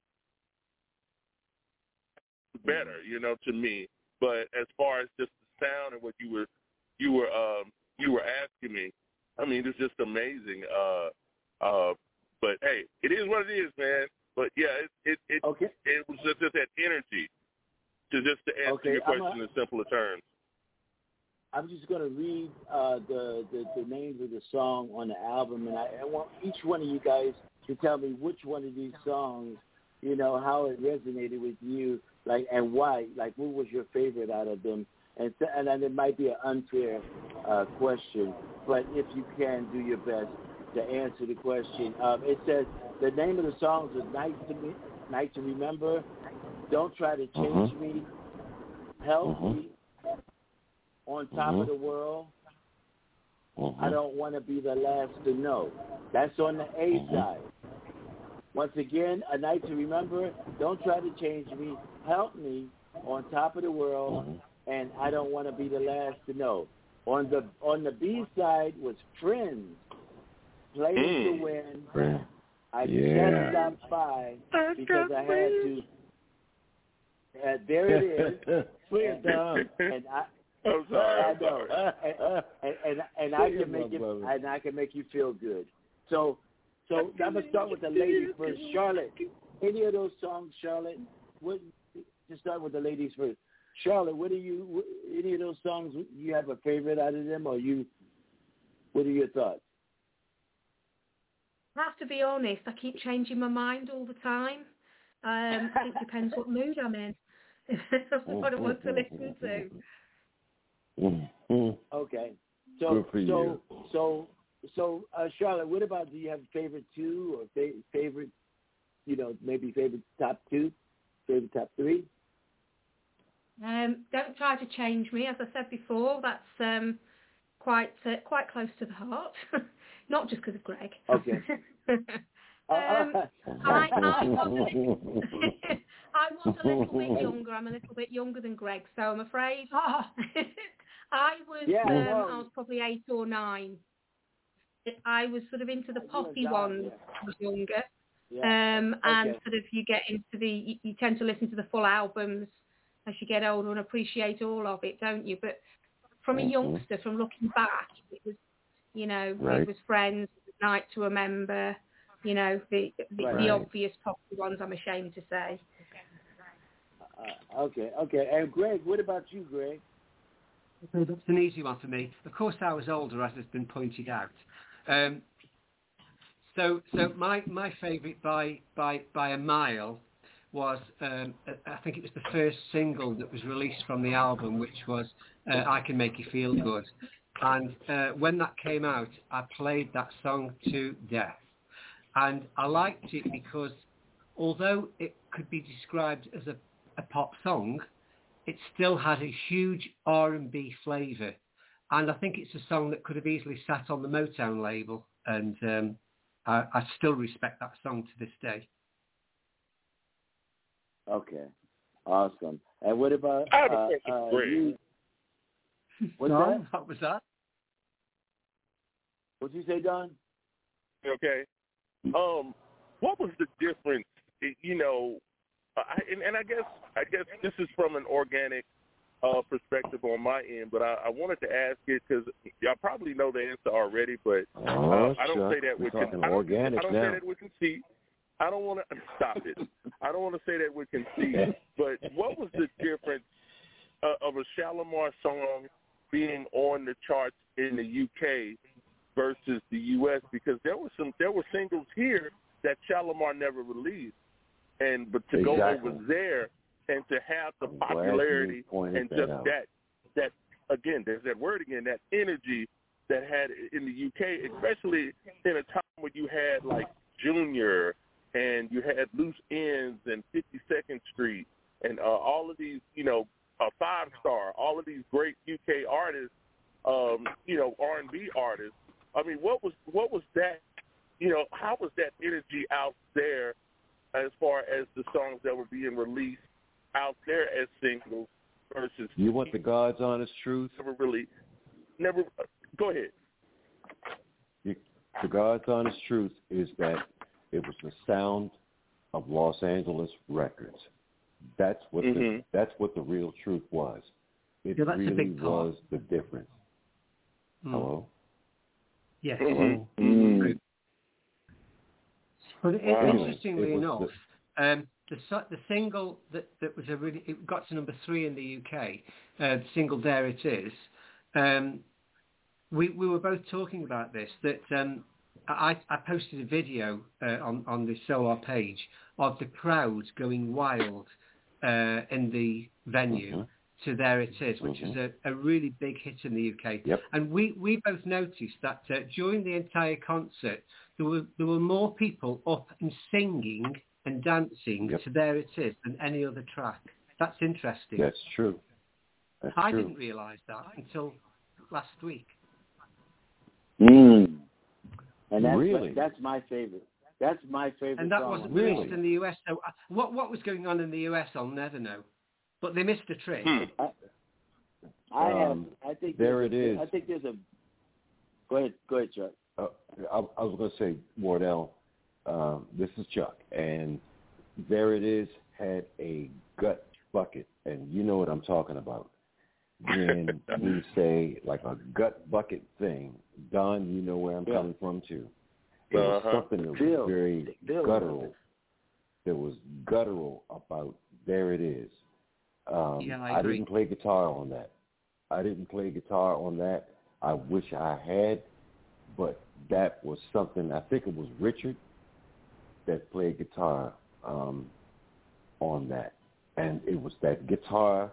it better, you know, to me. But as far as just the sound and what you were you were um, you were asking me, I mean, it's just amazing. Uh, uh, but hey, it is what it is, man. But yeah, it it it, okay. it was just, just that energy to just to answer okay, your question a, in simpler terms. I'm just going to read uh, the, the the names of the song on the album, and I, I want each one of you guys to tell me which one of these songs, you know, how it resonated with you, like, and why. Like, what was your favorite out of them? And and then it might be an unfair uh, question, but if you can, do your best to answer the question. Um, it says the name of the songs is "Night to Me," "Night to Remember," "Don't Try to Change mm-hmm. Me," "Help mm-hmm. Me," "On Top mm-hmm. of the World," mm-hmm. "I Don't Want to Be the Last to Know." That's on the A mm-hmm. side. Once again, "A Night to Remember," "Don't Try to Change Me," "Help Me," "On Top of the World," mm-hmm. and "I Don't Want to Be the Last to Know." On the on the B side was "Friends," "Play mm. to Win," Friend. "I yeah. Can't Stop By," because I had to. Uh, there it is. Friend, and, and I, I'm sorry. I know, and, and, and, and I can make it, and I can make you feel good. So, so I'm gonna start with the ladies first. Charlotte, any of those songs, Charlotte? What? Just start with the ladies first. Charlotte, what do you? Any of those songs? You have a favorite out of them, or you? What are your thoughts? I have to be honest. I keep changing my mind all the time. Um, it depends what mood I'm in. What I want to listen to. Okay. So, so, so, so, uh, Charlotte, what about? Do you have favorite two or fa- favorite? You know, maybe favorite top two, favorite top three. Um, Don't Try to Change Me, as I said before. That's um, quite uh, quite close to the heart. Not just because of Greg. Okay. um, I, I, was a little, I was a little bit younger. I'm a little bit younger than Greg, so I'm afraid. Oh, I was yeah, um, no. I was probably eight or nine. I was sort of into the poppy ones when I was younger. Yeah. Um, okay. and sort of you get into the, you, you tend to listen to the full albums as you get older and appreciate all of it, don't you? But from a youngster, from looking back, it was, you know, right. it was Friends, Night to Remember, you know, the the, right. the obvious popular ones, I'm ashamed to say. Uh, okay, okay. And Greg, what about you, Greg? So that's an easy one for me. Of course, I was older, as has been pointed out. Um, so, so my my favourite by by by a mile was um, I think it was the first single that was released from the album, which was uh, "I Can Make You Feel Good." And uh, when that came out, I played that song to death. And I liked it because although it could be described as a, a pop song, it still had a huge R and B flavour. And I think it's a song that could have easily sat on the Motown label. And um, I, I still respect that song to this day. Okay. Awesome. And what about I have a uh, question uh, for you? What's Don, that? what was that? What'd you say, Don? Okay. Um, what was the difference? You know, I, and, and I guess I guess this is from an organic uh, perspective on my end, but I, I wanted to ask it because y'all probably know the answer already, but uh, oh, I don't Chuck, say that with con- I don't, organic I don't now. say that with conceit. I don't want to stop it. I don't want to say that with conceit. But what was the difference uh, of a Shalamar song being on the charts in the U K versus the U S? Because there were some there were singles here that Shalamar never released, and but to exactly. go over there and to have the popularity and just that, that that again, there's that word again, that energy that had in the U K, especially in a time when you had like Junior and you had Loose Ends and fifty-second Street and uh, all of these, you know, uh, Five Star, all of these great U K artists, um, you know, R and B artists. I mean, what was what was that, you know, how was that energy out there as far as the songs that were being released out there as singles versus You want the God's honest truth? Never really, never. Uh, go ahead. You, the God's honest truth is that it was the sound of Los Angeles records. That's what mm-hmm. the that's what the real truth was. It yeah, that's really a big was the difference. Mm. Hello? Yes. Hello? Mm-hmm. But it, Wow. interestingly It enough, the, um, the the single that, that was a really it got to number three in the U K. Uh, the single "There It Is." Um, we we were both talking about this. That um, I I posted a video uh, on on the Solar page of the crowd going wild uh, in the venue. mm-hmm. To "There It Is," which mm-hmm. is a, a really big hit in the U K. Yep. And we, we both noticed that uh, during the entire concert, there were there were more people up and singing and dancing Yep. to "There It Is" than any other track. That's interesting. That's true. That's I true. didn't realise that until last week. Mm. And that's Really? that's my favorite. That's my favorite. And that song. wasn't Really? released in the U S. So uh, what what was going on in the U S, I'll never know. But they missed a trick. Hmm. I, I have. Um, I think there it there's- is. I think there's a. Go ahead. Go ahead, Chuck. Uh, I, I was going to say, Wardell, um, this is Chuck, and There It Is had a gut bucket, and you know what I'm talking about. When we say like a gut bucket thing, Don, you know where I'm Yeah. coming from too. It was Uh-huh. something that was Bill. very Bill. guttural. There was guttural about There It Is. Um, Yeah, I agree. didn't play guitar on that. I didn't play guitar on that. I wish I had, but that was something, I think it was Richard that played guitar um, on that. And it was that guitar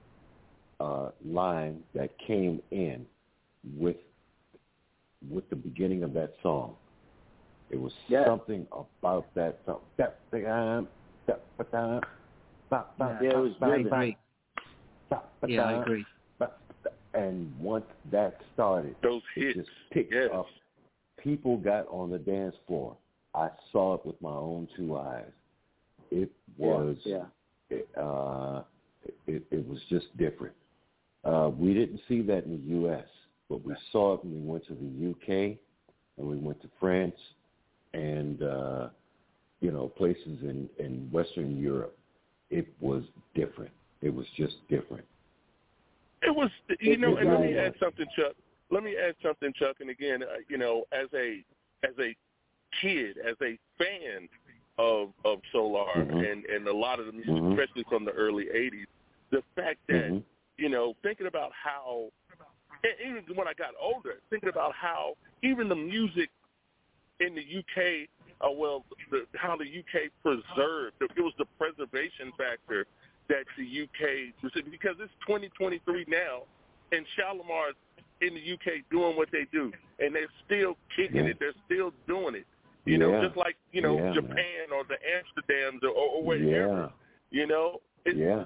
uh, line that came in with with the beginning of that song. It was Yeah. something about that song. That, that, that, that, Yeah, Yeah, it was I vivid. agree. Yeah, I agree. And once that started, Those it hits. just picked Yes. up. People got on the dance floor. I saw it with my own two eyes. It was, Yeah. It, uh, it, it was just different. Uh, we didn't see that in the U S, but we saw it when we went to the U K and we went to France and, uh, you know, places in, in Western Europe. It was different. It was just different. It was, you know, and let me Yeah. add something, Chuck. Let me add something, Chuck. And again, uh, you know, as a as a kid, as a fan of of Solar mm-hmm. and, and a lot of the music, mm-hmm. especially from the early eighties, the fact that, mm-hmm. you know, thinking about how, and even when I got older, thinking about how even the music in the U K, uh, well, the, how the U K preserved, it was the preservation factor that the U K, because it's twenty twenty-three now, and Shalimar's in the U K doing what they do, and they're still kicking yeah. it. They're still doing it. You yeah. know, just like, you know, yeah, Japan man. or the Amsterdams or, or wherever. Yeah. You know? It's, yeah.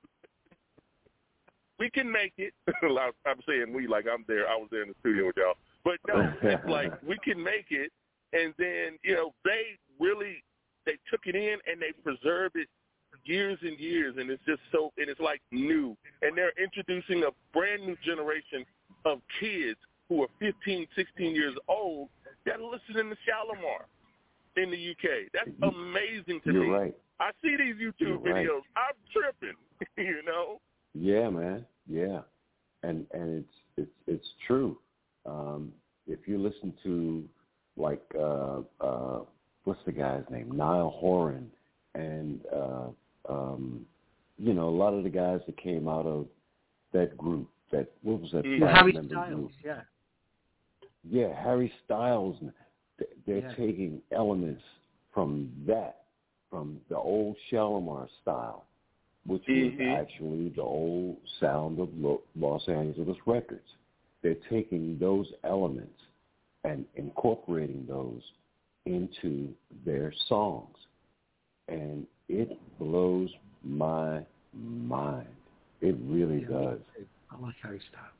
We can make it. I'm saying we like I'm there. I was there in the studio with y'all. But no, it's like we can make it, and then, you know, they really, they took it in and they preserved it years and years, and it's just so, and it's like new, and they're introducing a brand new generation of kids who are fifteen, sixteen years old that are listening to Shalimar in the U K. That's amazing to You're me. right. I see these YouTube You're videos. right. I'm tripping, you know? Yeah, man. Yeah, and and it's it's it's true. Um, if you listen to like uh, uh, what's the guy's name, Niall Horan, and uh, um, you know, a lot of the guys that came out of that group, that what was that? Mm-hmm. Harry five-member Styles, group? yeah. Yeah, Harry Styles. They're Yeah. taking elements from that, from the old Shalimar style, which Mm-hmm. was actually the old sound of Lo- Los Angeles records. They're taking those elements and incorporating those into their songs. And it blows my mind. It really Yeah. does. I like Harry Styles.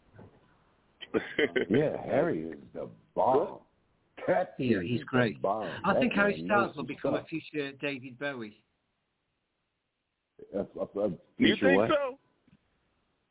Yeah, Harry is the bomb. That Yeah, is he's the great. bomb. I That think Harry man Styles knows will his become a stuff. future David Bowie. A, a, a You future think what? so?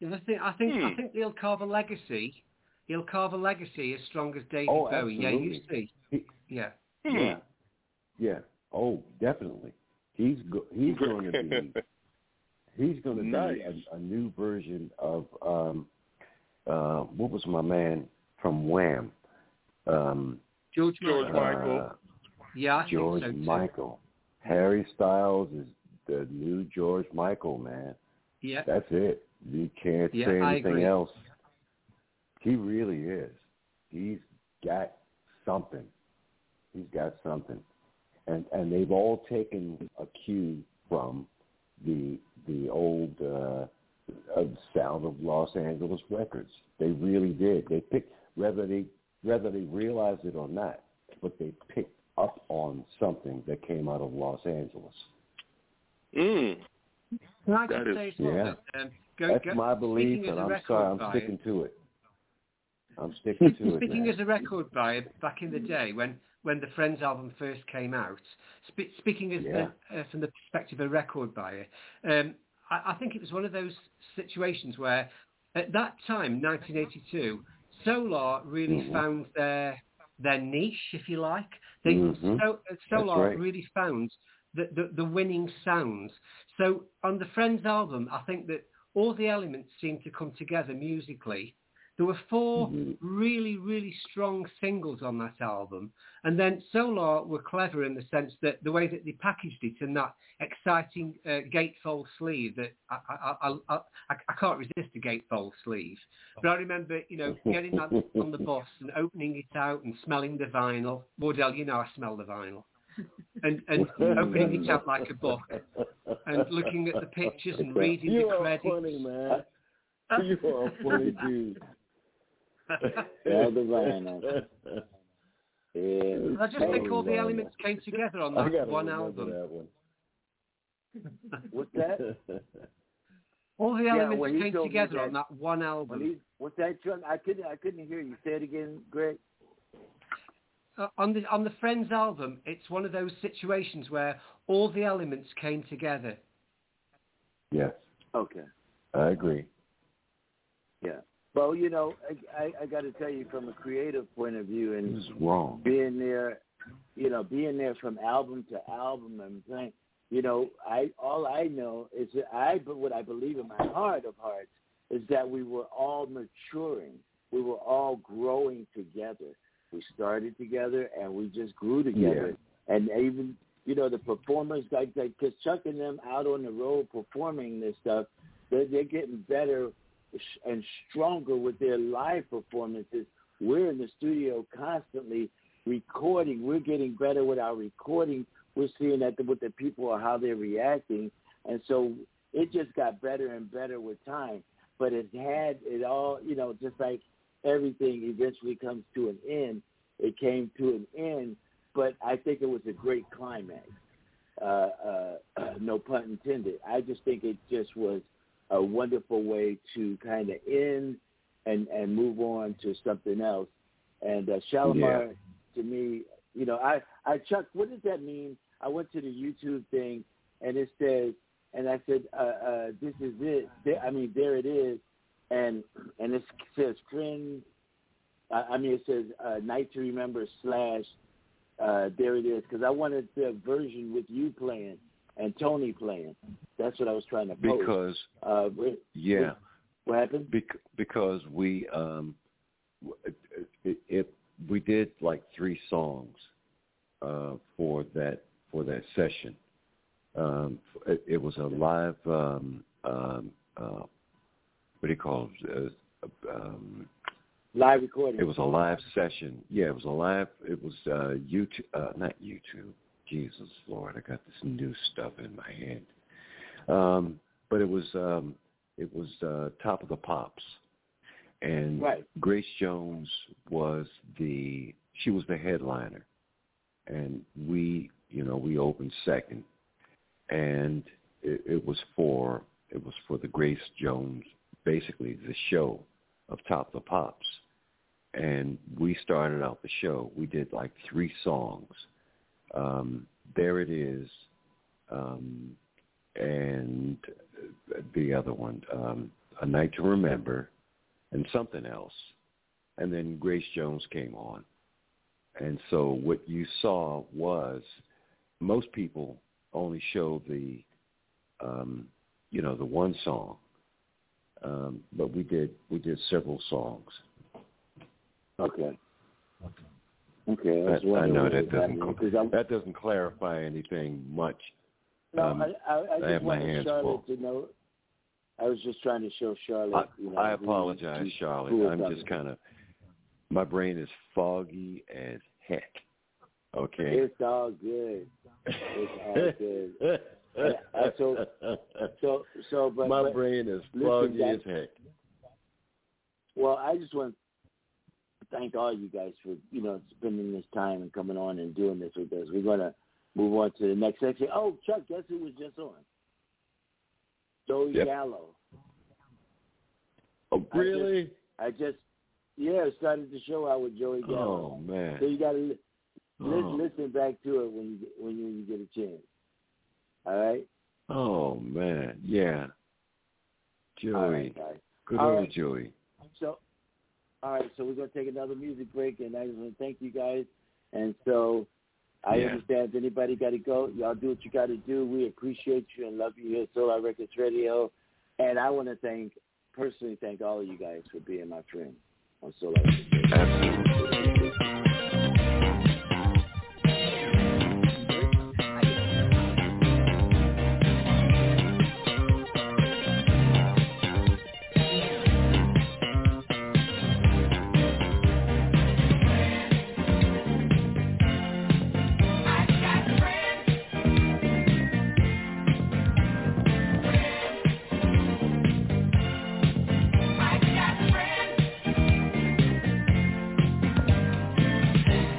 The thing, I think Hmm. I think he'll carve a legacy. He'll carve a legacy as strong as David Oh, Bowie. Yeah, you absolutely. see. He- Yeah. Hmm. Yeah, yeah. Oh, definitely. He's go- he's going to be he's going to Nice. be a, a new version of um, uh, what was my man from Wham? Um, George, George Michael. Michael. uh, Yeah, I George think so too. Michael. Harry Styles is the new George Michael, man. Yeah. That's it. You can't Yeah, say I anything agree. else. He really is. He's got something. He's got something. And and they've all taken a cue from the the old uh, uh, Sound of Los Angeles records. They really did. They picked whether they whether they realized it or not, but they picked up on something that came out of Los Angeles. Mm. Can I That just is- say as well Yeah. that, um, go, That's go, my belief, speaking as and a I'm record sorry, I'm buyer, sticking to it. I'm sticking to it. Speaking man. as a record buyer, back in the day when, when the Friends album first came out, spe- speaking as Yeah. the, uh, from the perspective of a record buyer, um, I, I think it was one of those situations where, at that time, nineteen eighty-two, Solar really Mhm. found their their niche, if you like. They Mhm. so, uh, Solar right. really found the, the the winning sounds. So on the Friends album, I think that all the elements seemed to come together musically. There were four Mhm. really, really strong singles on that album. And then Solar were clever in the sense that the way that they packaged it in that exciting uh, gatefold sleeve that I, I, I, I, I, I can't resist a gatefold sleeve. But I remember, you know, getting that on the bus and opening it out and smelling the vinyl. Wardell, you know I smell the vinyl. And, and opening it out like a book and looking at the pictures and reading you the are credits. funny, man. You are a funny dude. Smell the vinyl. Yeah. I just think all the elements came together on I that gotta one remember album. that one. What's that? All the Yeah, elements when he came told me together that- on that one When album. he, what's that? Chuck? I couldn't. I couldn't hear you. Say it again, Greg. Uh, on the on the Friends album, it's one of those situations where all the elements came together. Yes, Okay. I agree. Yeah. Well, you know, I, I, I got to tell you from a creative point of view, It and was wrong. being there, you know, being there from album to album and playing, you know, I all I know is that I, but what I believe in my heart of hearts is that we were all maturing. We were all growing together. We started together and we just grew together. Yeah. And even, you know, the performers, like, like, cause Chuck and them out on the road performing this stuff, they're, they're getting better and stronger with their live performances. We're in the studio constantly recording. We're getting better with our recording. We're seeing that the, with the people or how they're reacting. And so it just got better and better with time. But it had it all, you know, just like everything eventually comes to an end. It came to an end, but I think it was a great climax. Uh, uh, no pun intended. I just think it just was a wonderful way to kind of end and, and move on to something else. And uh, Shalimar, yeah. to me, you know, I, I, Chuck, what does that mean? I went to the YouTube thing, and it says, and I said, uh, uh, this is it. There, I mean, there it is. And and it says, friend, uh, I mean, it says, uh, Night to Remember slash, uh, there it is. Because I wanted the version with you playing and Tony playing. That's what I was trying to post. Because, uh, with, yeah. With, what happened? Bec- because we, um, it, it, we did like three songs uh, for that for that session. Um, it, it was a live, um, um, uh, what do you call it? Uh, um, live recording. It was a live session. Yeah, it was a live. It was uh, YouTube, uh, not YouTube. Jesus Lord, I got this new stuff in my head. Um, but it was um, it was uh, Top of the Pops, and right. Grace Jones was the she was the headliner, and we you know we opened second. And it, it was for it was for the Grace Jones, basically the show of Top of the Pops. And we started out the show. We did like three songs. Um, There It Is, um, and the other one, um, A Night to Remember, and something else. And then Grace Jones came on. And so what you saw was most people only show the, um, you know, the one song. Um, but we did we did several songs. Okay. Okay. I, I know that doesn't happening, that doesn't clarify anything much. No, um, I, I, I I just have my wanted hands Charlotte full. to know. I was just trying to show Charlotte. I, you know, I who- apologize, who- Charlotte. who I'm was just kind of, my brain is foggy as heck. Okay. It's all good. It's all good. Uh, so, so, so, but my but, brain is listen, foggy that- as heck. Well, I just want to thank all you guys for, you know, spending this time and coming on and doing this with us. We're going to move on to the next section. Oh, Chuck, guess who was just on? Joey Yep. Gallo. Oh, really? I just, I just, yeah, started the show out with Joey Gallo. Oh, man. So you got to li- Oh. listen back to it when you get, when you, when you get a chance. All right? Oh, man. Yeah. Joey. All right, guys. Good All old right. Joey. So, all right, so we're going to take another music break, and I just want to thank you guys. And so I Yeah. understand if anybody got to go, y'all do what you got to do. We appreciate you and love you here at Solar Records Radio. And I want to thank, personally thank all of you guys for being my friends on Solar Records Radio. Absolutely. I got friends.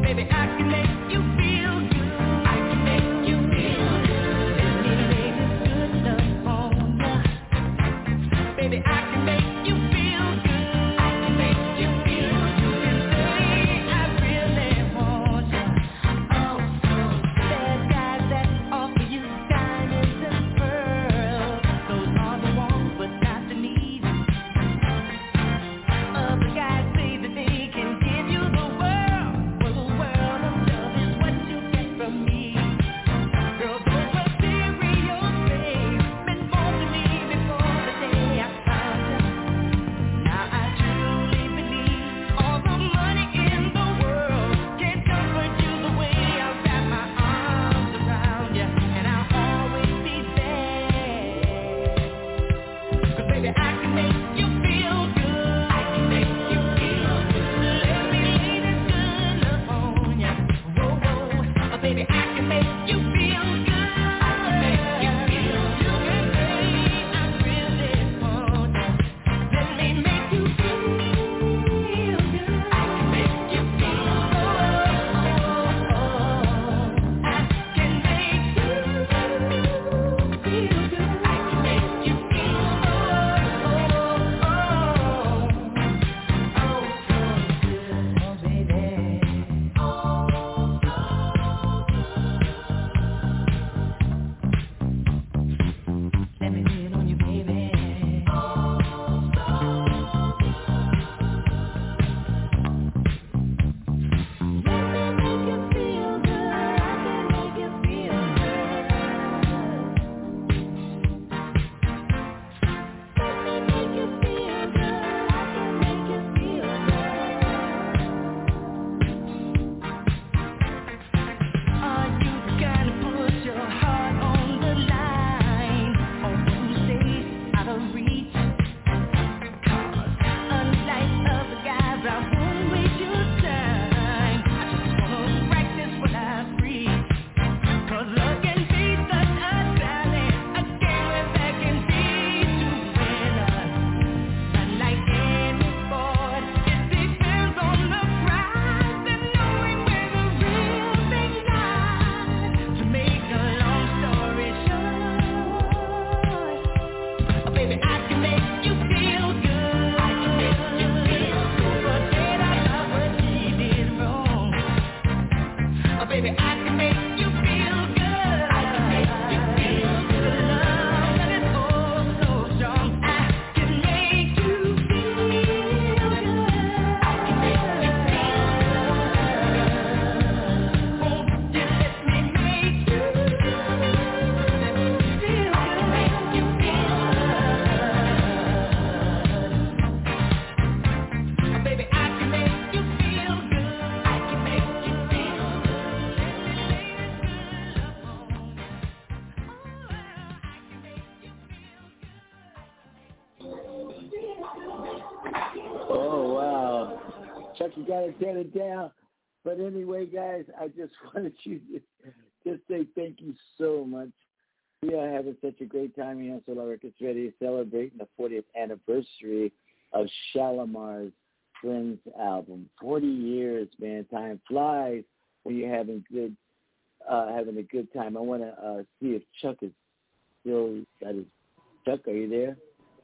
You got to get it down. But anyway, guys, I just wanted you to just say thank you so much. We are having such a great time here on Solar Records Radio, celebrating the fortieth anniversary of Shalimar's Friends album. forty years, man. Time flies when you're having good, uh, having a good time. I want to uh, see if Chuck is still. That is, Chuck, are you there?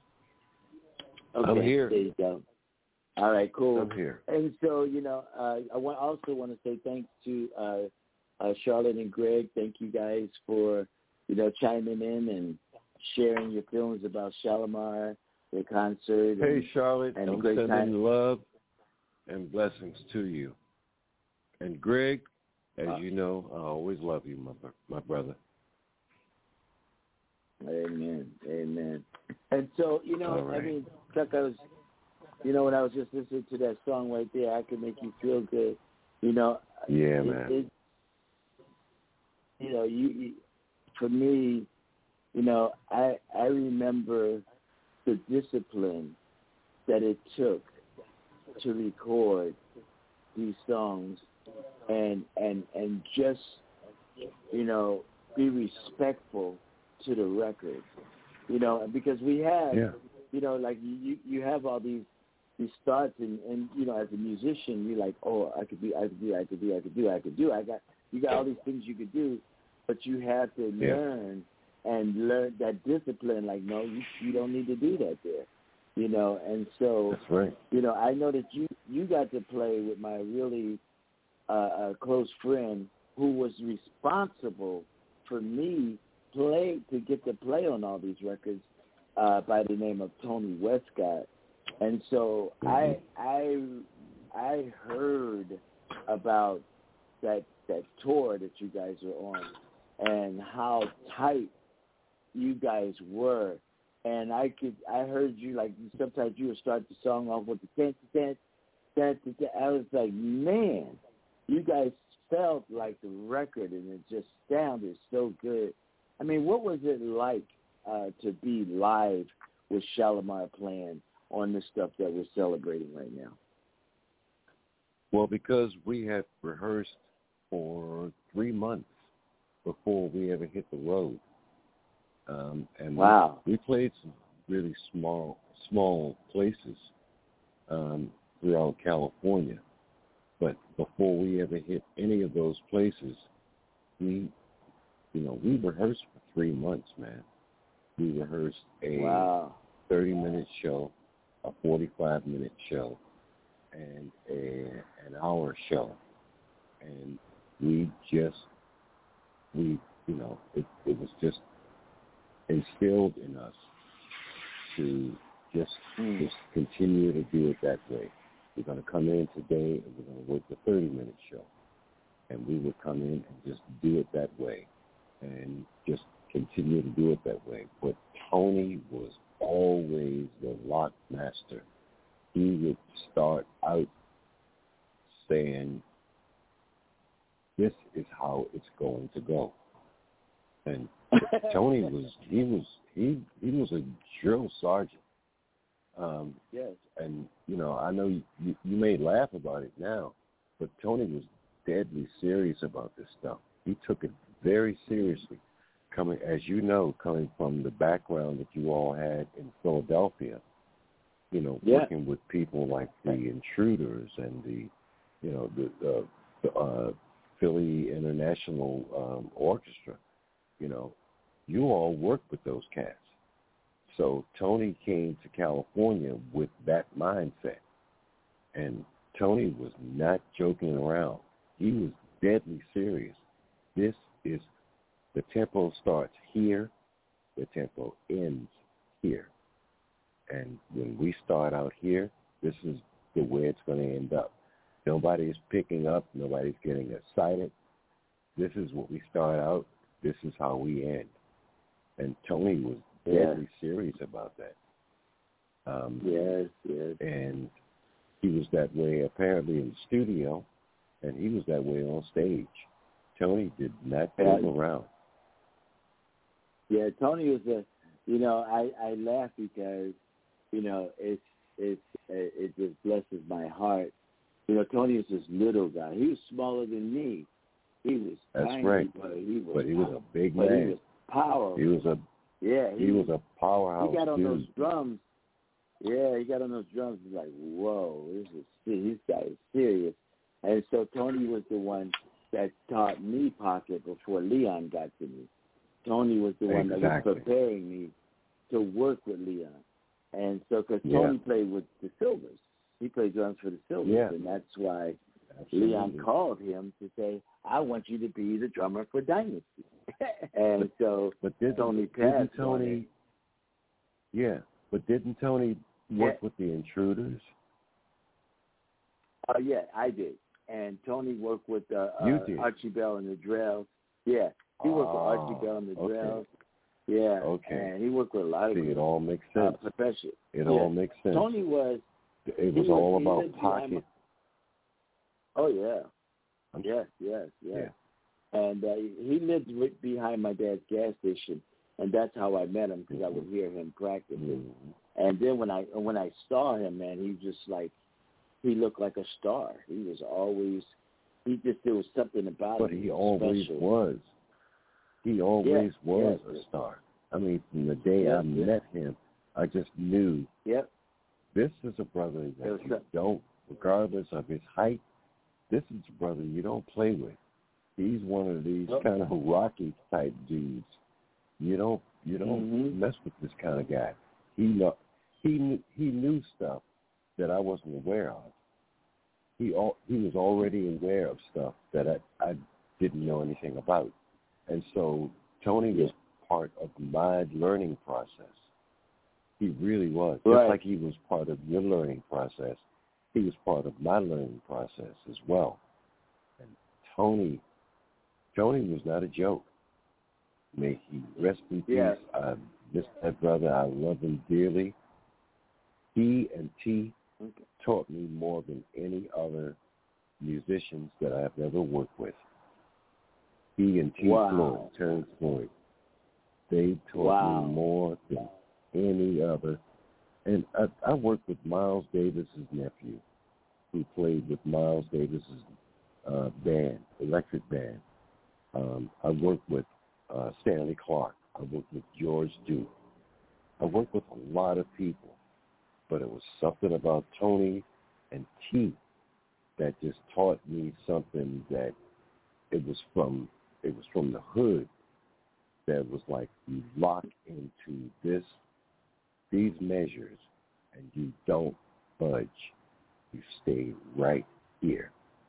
Okay, I'm here. There you go. All right, cool. I'm here. And so, you know, uh, I want, also want to say thanks to uh, uh, Charlotte and Greg. Thank you guys for, you know, chiming in and sharing your feelings about Shalimar, the concert. Hey, and, Charlotte, and I'm great sending time. love and blessings to you. And Greg, as uh, you know, I always love you, my my brother. Amen. Amen. And so, you know, right. I mean, Chuck, I was, you know, when I was just listening to that song right there, I Could Make You Feel Good, you know. Yeah, it, man. It, you know, you, you, for me, you know, I I remember the discipline that it took to record these songs and and and just, you know, be respectful to the record, you know, because we have, yeah. you know, like you, you have all these he starts and, and you know, as a musician, you're like, oh, I could do, I could do, I could do, I could do, I could do. I got you got all these things you could do, but you have to yeah. learn and learn that discipline. Like, no, you you don't need to do that there, you know. And so, that's right. You know, I know that you you got to play with my really uh, a close friend who was responsible for me play to get to play on all these records uh, by the name of Tony Westcott. And so I I I heard about that that tour that you guys are on and how tight you guys were. And I could I heard you like sometimes you would start the song off with the dance dance dance dance. I was like, man, you guys felt like the record and it just sounded so good. I mean, what was it like uh, to be live with Shalamar playing on the stuff that we're celebrating right now? Well, because we had rehearsed for three months before we ever hit the road. Um, and wow. we, we played some really small, small places um, throughout California. But before we ever hit any of those places, we, you know, we rehearsed for three months, man. We rehearsed a wow. thirty-minute show, a forty-five minute show, and a an hour show. And we just, we, you know, it, it was just instilled in us to just, mm. just continue to do it that way. We're going to come in today and we're going to work the thirty-minute show. And we would come in and just do it that way and just continue to do it that way. But Tony was always the lock master. He would start out saying, this is how it's going to go. And Tony was, he was, he, he was a drill sergeant. Um, yes. And, you know, I know you, you, you may laugh about it now, but Tony was deadly serious about this stuff. He took it very seriously, coming, as you know, coming from the background that you all had in Philadelphia, you know, yeah. working with people like the Intruders and the, you know, the, uh, the uh, Philly International um, Orchestra, you know, you all worked with those cats. So Tony came to California with that mindset. And Tony was not joking around. He was deadly serious. This is, the tempo starts here, the tempo ends here. And when we start out here, this is the way it's going to end up. Nobody's picking up. Nobody's getting excited. This is what we start out. This is how we end. And Tony was deadly yeah. serious about that. Um, yes, yes. And he was that way apparently in the studio, and he was that way on stage. Tony did not fool yeah. around. Yeah, Tony was a, you know, I, I laugh because, you know, it's, it's, it just blesses my heart. You know, Tony was this little guy. He was smaller than me. He was That's tiny, right. but he was, but he was a big but man. He was powerful. He was a yeah. He, he was a powerhouse. He got on dude. those drums. Yeah, he got on those drums. He's like, whoa, this is this guy is serious. And so Tony was the one that taught me pocket before Leon got to me. Tony was the one exactly. that was preparing me to work with Leon. And so, because yeah. Tony played with the Silvers, he played drums for the Silvers, yeah. and that's why Absolutely. Leon called him to say, I want you to be the drummer for Dynasty. And so but didn't, Tony passed didn't Tony, yeah, but didn't Tony work yeah. with the Intruders? Oh, uh, yeah, I did. And Tony worked with uh, you uh, did. Archie Bell and the Drells. Yeah, he worked oh, with Archie Bell and the okay. Drells. Yeah, okay. And he worked with a lot of See, it all makes sense. Uh, professionals. It yeah. all makes sense. Tony was. It was, was all about pocket. Oh, yeah. Yes, yes, yes. Yeah. And uh, he lived right behind my dad's gas station, and that's how I met him because mm-hmm. I would hear him practicing. Mm-hmm. And then when I when I saw him, man, he just like he looked like a star. He was always he just there was something about but him. But he always special. was. He always yeah, was yeah. a star. I mean, from the day yeah, I yeah. met him, I just knew yep. This is a brother that you don't, regardless of his height, this is a brother you don't play with. He's one of these oh. kind of Rocky type dudes. You don't you don't mm-hmm. mess with this kind of guy. He know, he knew, he knew stuff that I wasn't aware of. He all, he was already aware of stuff that I, I didn't know anything about. And so Tony was part of my learning process. He really was. Right. Just like he was part of your learning process, he was part of my learning process as well. And Tony, Tony was not a joke. May he rest in peace. Yes. I miss that brother. I love him dearly. He and T okay. taught me more than any other musicians that I've ever worked with. He and T wow. Floyd, Terrence Floyd, they taught wow. me more than any other. And I, I worked with Miles Davis's nephew, who played with Miles Davis's uh, band, electric band. Um, I worked with uh, Stanley Clarke. I worked with George Duke. I worked with a lot of people, but it was something about Tony and T that just taught me something that it was from it was from the hood. That was like, you lock into this these measures and you don't budge. You stay right here.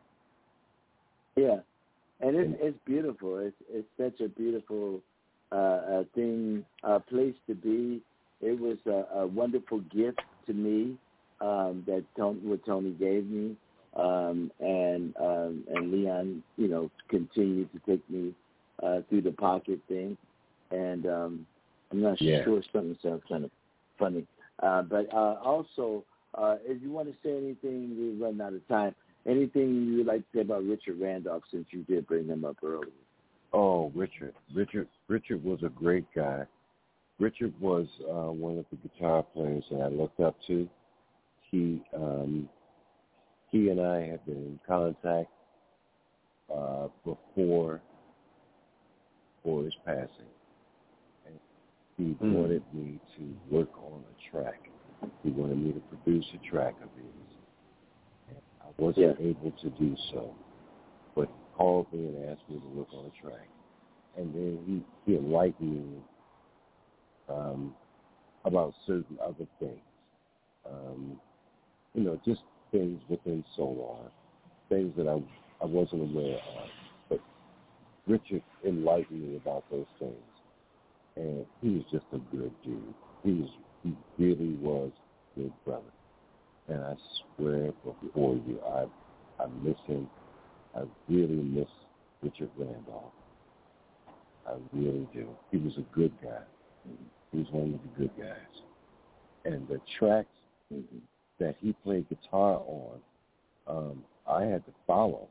Yeah, and it's, it's beautiful. It's it's such a beautiful uh, uh, thing, uh, place to be. It was a, a wonderful gift to me um, that Tony, what Tony gave me, um, and um, and Leon, you know, continued to take me uh, through the pocket thing, and um, I'm not yeah. sure something sounds kind of funny, uh, but uh, also, uh, if you want to say anything, we're running out of time. Anything you would like to say about Richard Randolph, since you did bring him up earlier? Oh, Richard. Richard Richard was a great guy. Richard was uh, one of the guitar players that I looked up to. He um, he and I have been in contact uh, before, before his passing. And he mm. wanted me to work on a track. He wanted me to produce a track of his. I wasn't yeah. able to do so, but he called me and asked me to work on a track. And then he, he enlightened me um, about certain other things. Um, you know, just things within Solar, things that I, I wasn't aware of. But Richard enlightened me about those things. And he was just a good dude. He was, he really was a good brother. And I swear before you, I I miss him. I really miss Richard Randolph. I really do. He was a good guy. He was one of the good guys. And the tracks mm-hmm. that he played guitar on, um, I had to follow.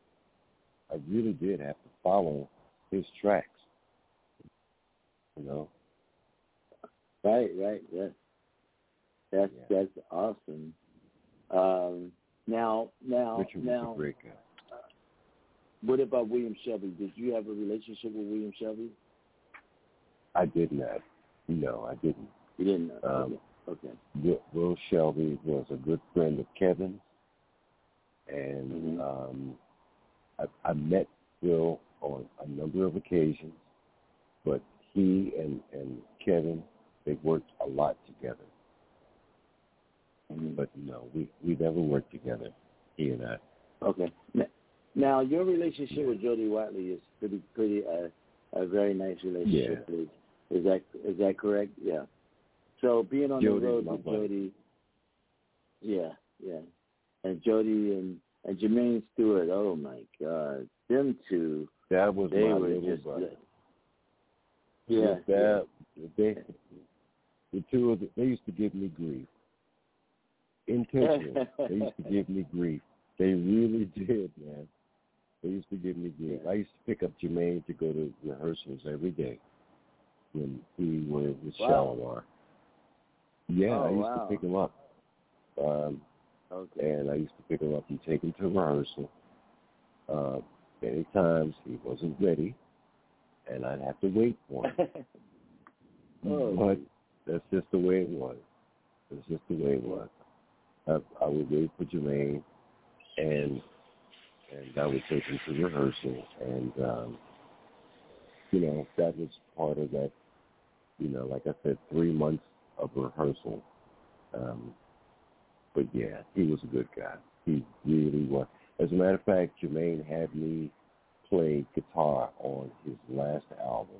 I really did have to follow his tracks. You know? Right, right, yes. That's yeah. that's awesome. Um, now, now, Richard now. was a great guy. Uh, what about William Shelby? Did you have a relationship with William Shelby? I did not. No, I didn't. You didn't. Um, okay. Will, Will Shelby was a good friend of Kevin's, and mm-hmm. um, I, I met Will on a number of occasions, but he and, and Kevin, they worked a lot together. But no, we we never worked together, he and I. Okay. Now, your relationship yeah. with Jody Watley is pretty pretty uh, a very nice relationship. Yeah. Is, is that is that correct? Yeah. So being on Jody, the road with buddy. Jody, yeah, yeah, and Jody and and Jermaine Stewart. Oh my God, them two. That was they my were little just, brother. Yeah. That yeah. they the two of them, they used to give me grief. Intentionally, they used to give me grief. They really did, man. They used to give me grief. I used to pick up Jermaine to go to rehearsals every day when he was with wow. Shalimar. Yeah, oh, I used wow. to pick him up. Um, okay. And I used to pick him up and take him to rehearsal. Uh, many times he wasn't ready, and I'd have to wait for him. oh. But that's just the way it was. It's just the way it was. I, I would wait for Jermaine, and and I would take him to rehearsal, and um, you know, that was part of that. You know, like I said, three months of rehearsal. Um, but yeah, he was a good guy. He really was. As a matter of fact, Jermaine had me play guitar on his last album.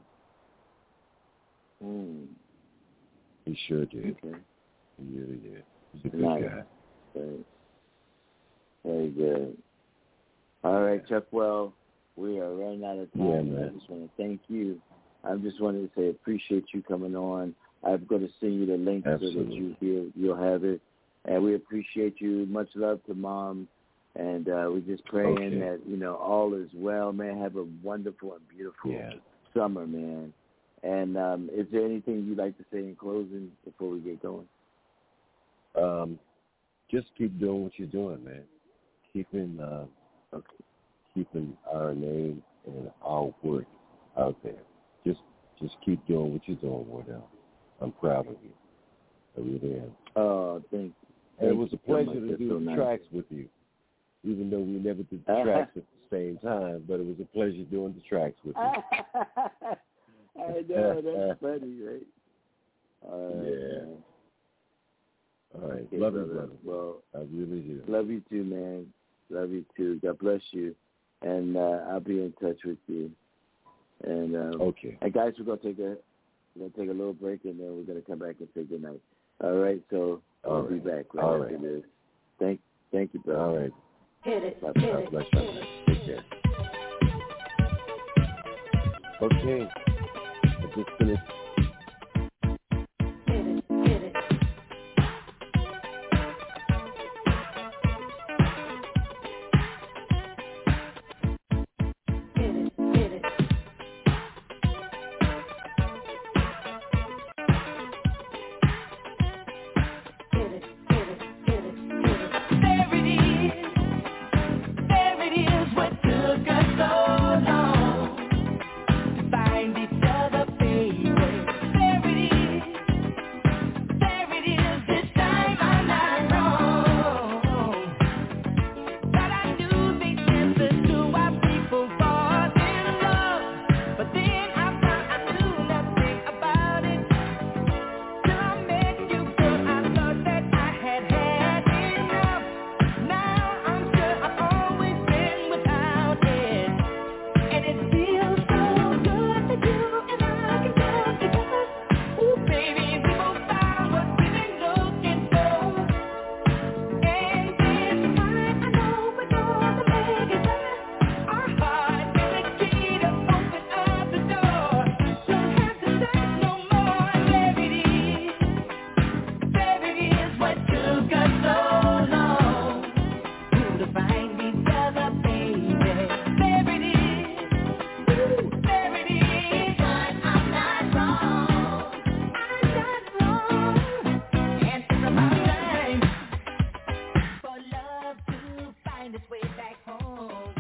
Mm. He sure did. Okay. He really did. He's a good Nice. guy. Very, very good. All right, Chuck. Well, we are running out of time. Yeah, man. I just want to thank you. I just wanted to say appreciate you coming on. I'm going to send you the link Absolutely. so that you you'll, you'll have it. And we appreciate you. Much love to Mom. And uh, we're just praying Okay. that, you know, all is well, man. Have a wonderful and beautiful Yeah. summer, man. And um, is there anything you'd like to say in closing before we get going? Um, just keep doing what you're doing, man. Keeping, uh, Okay. keeping our name and our work out there. Just, just keep doing what you're doing, Wardell. I'm proud of you. I really am. Oh, thank you. And it was a Thank you so pleasure much. to That's do so the nice. tracks with you, even though we never did the tracks at the same time. But it was a pleasure doing the tracks with you. I know, that's funny, right? All right, Yeah. man. All right, Okay, love you, brother. brother. Well, I really do. love you too, man. Love you too. God bless you. And uh, I'll be in touch with you. And um, Okay. and guys, we're gonna take a we're gonna take a little break, and then we're gonna come back and say good night. All right, so All I'll right. be back right All after right. this. Thank, thank you, brother. All right. Hit it. Bye. Hit God it. bless you. Take care. Okay. I just finished. Hit it. Hit it. Hit it. Hit it. Hit it. Hit it. Hit it. Hit it. There it is. There it is. What took us so long to find each other, baby. There it is. There it is. This time I'm not wrong. But I knew they'd listen to our people fall in love. But then I found I knew nothing about it. Till I met you, girl, I thought that I had had enough. Now I'm sure I've always been without it. And it feels so good that you and I can come together. Ooh, baby, we both found what we've been looking for. And this time I know we're gonna make it better. Our heart is the key to open up the door. Don't have to search no more. There it is. There it is. What took us so long to find each other, baby. There it is. Ooh, there it is. But I'm not wrong. I'm not wrong. And it's about time for love to find its way back home.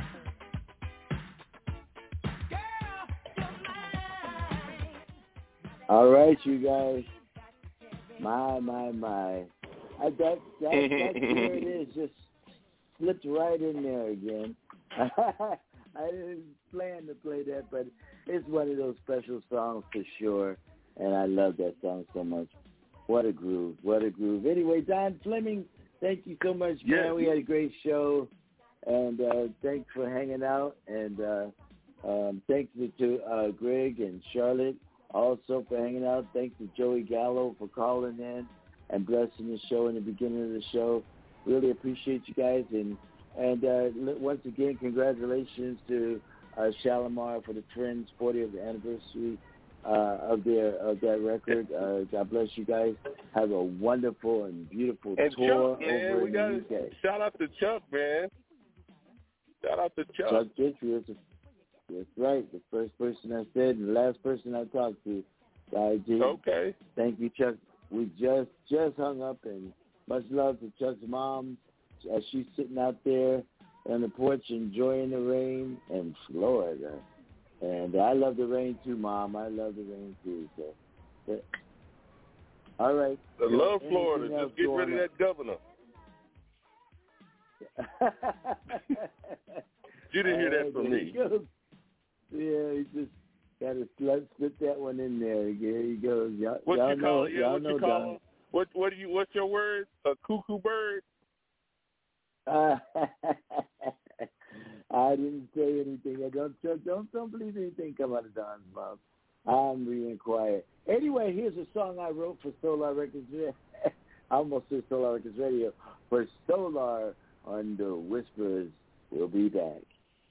Girl, you're mine. All right, you guys. My, my, my. I, that, that, that, there it is. Just slipped right in there again. I didn't plan to play that, but it's one of those special songs for sure. And I love that song so much. What a groove. What a groove. Anyway, Don Fleming, thank you so much, man. Yes. We had a great show. And uh, thanks for hanging out. And uh, um, thanks to uh, Greg and Charlotte also for hanging out. Thanks to Joey Gallo for calling in and blessing the show in the beginning of the show. Really appreciate you guys. And and uh, once again, congratulations to uh, Shalimar for the Trends' fortieth anniversary uh, of their of that record. Uh, God bless you guys. Have a wonderful and beautiful And tour Chuck, man, over we in got the U K. shout out to Chuck, man. Shout out to Chuck. Chuck Gentry is the, that's right, the first person I said and the last person I talked to. I did. Okay. Thank you, Chuck. We just just hung up, and much love to Chuck's mom as she's sitting out there on the porch enjoying the rain in Florida. And I love the rain too, Mom. I love the rain too. So, but, all right. I love Anything Florida. else Just get going rid of on? that governor. You didn't hear that uh, from me. Yeah, he just got to slip, slip that one in there. There he goes. Y'all, what y'all you know, call? Yeah, y'all what know you call? Don. What what do you? What's your word? A cuckoo bird? Uh, I didn't say anything. I don't don't don't believe anything come out of Don's mouth. I'm being quiet. Anyway, here's a song I wrote for Solar Records. I almost said Solar Records Radio for Solar on the Whispers. We'll be back.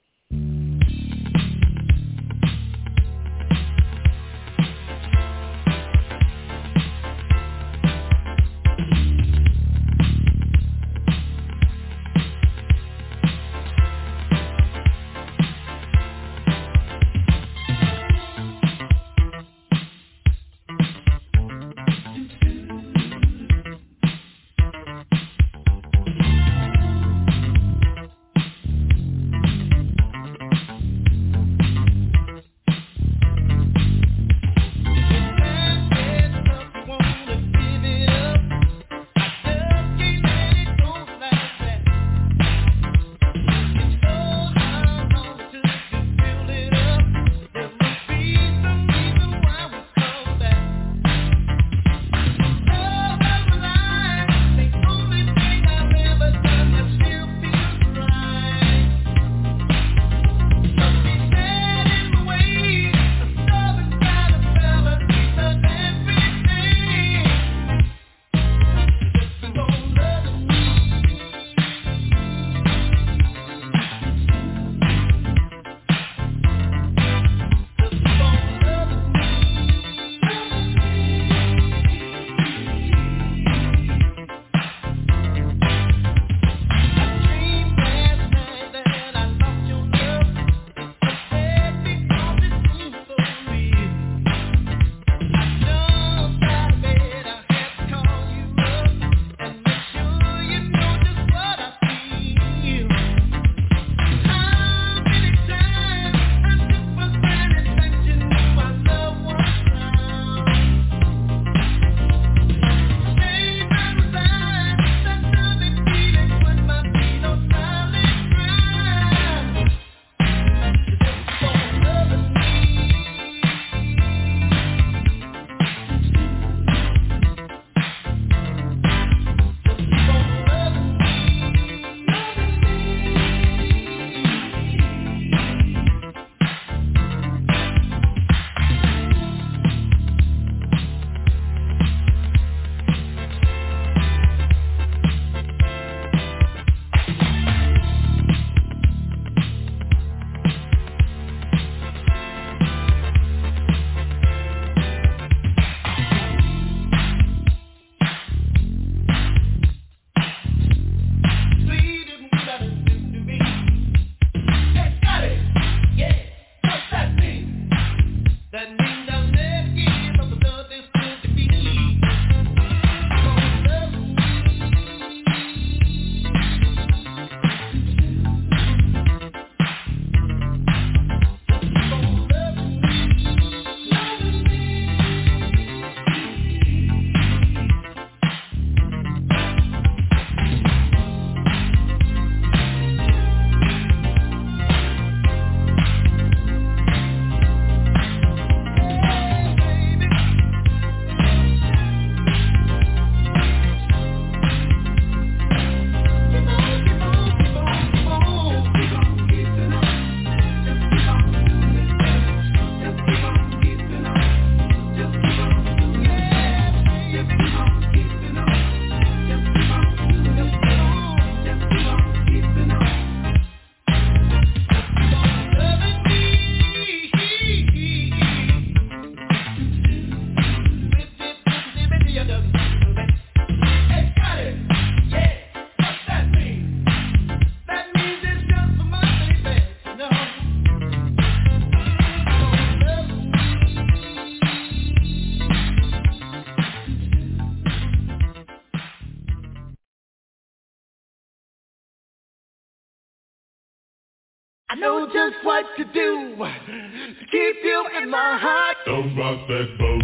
I know just what to do to keep you in my heart. Don't rock that boat.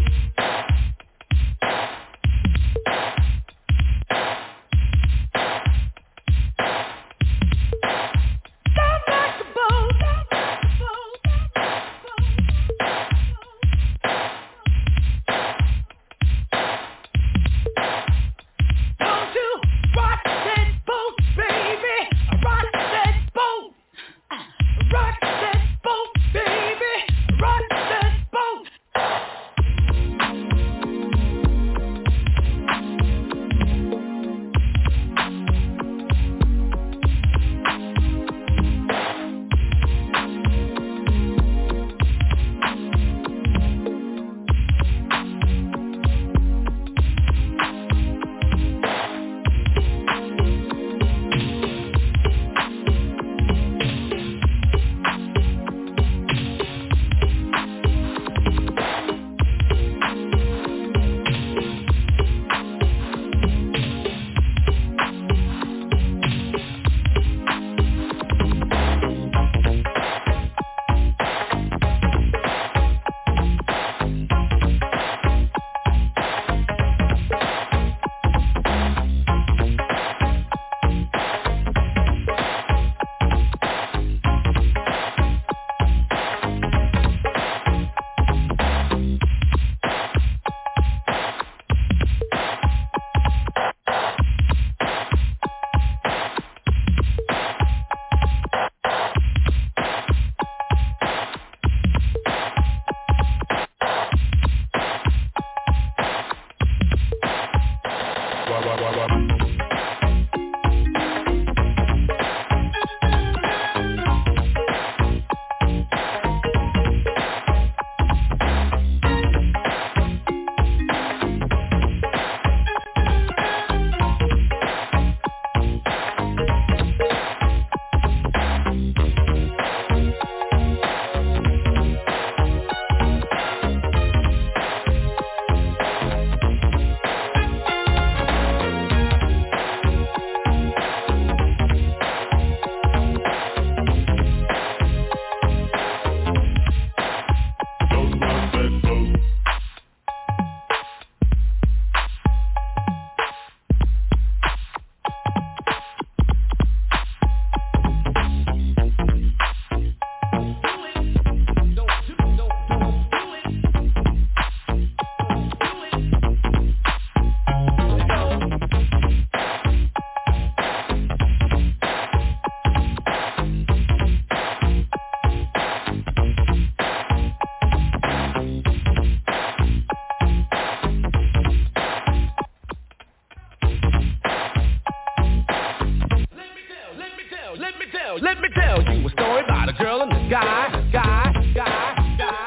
story about a girl and a guy, guy, guy, guy.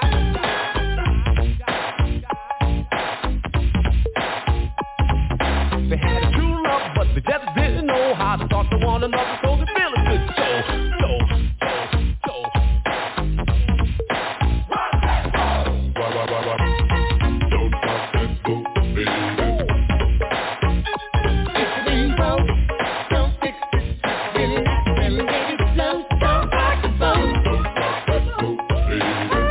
They had a true love, but they just didn't know how to talk to one another, so they feel a good so, so, so, so. Rock that boat! Rock, rock, rock, rock. Don't rock that boat, baby. If it ain't broke, don't fix it. Relax and let it flow. Don't rock the boat. Don't rock that boat, baby.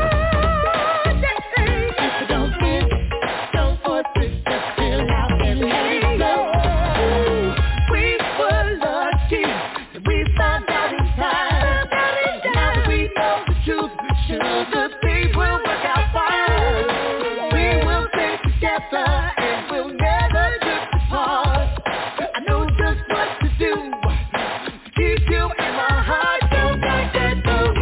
If it don't fit, don't force it. Just chill out and let it flow. We were lucky that we found out in time. Now that we know the truth, sugar beet will work out fine. We will stay together and we'll never drift apart. I know just what to do to keep you in my heart. Don't rock that boat.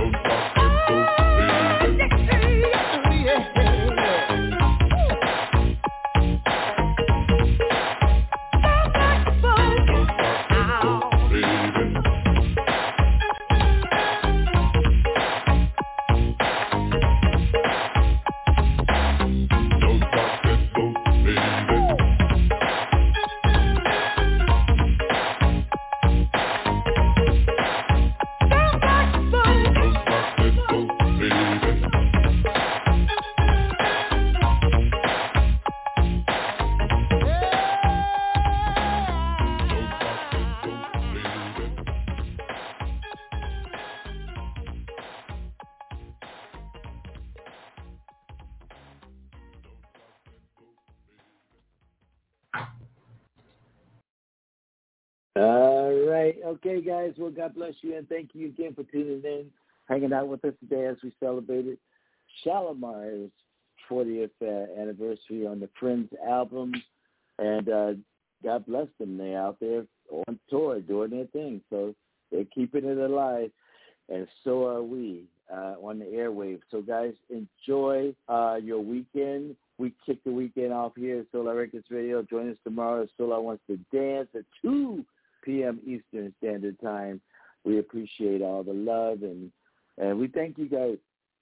All right. Okay, guys. Well, God bless you, and thank you again for tuning in, hanging out with us today as we celebrated Shalimar's fortieth uh, anniversary on the Friends album. And uh, God bless them. They're out there on tour doing their thing. So they're keeping it alive, and so are we uh, on the airwaves. So, guys, enjoy uh, your weekend. We kick the weekend off here at Solar Records Radio. Join us tomorrow at Solar Wants to Dance at two p.m. Eastern Standard Time. We appreciate all the love, and, and we thank you guys.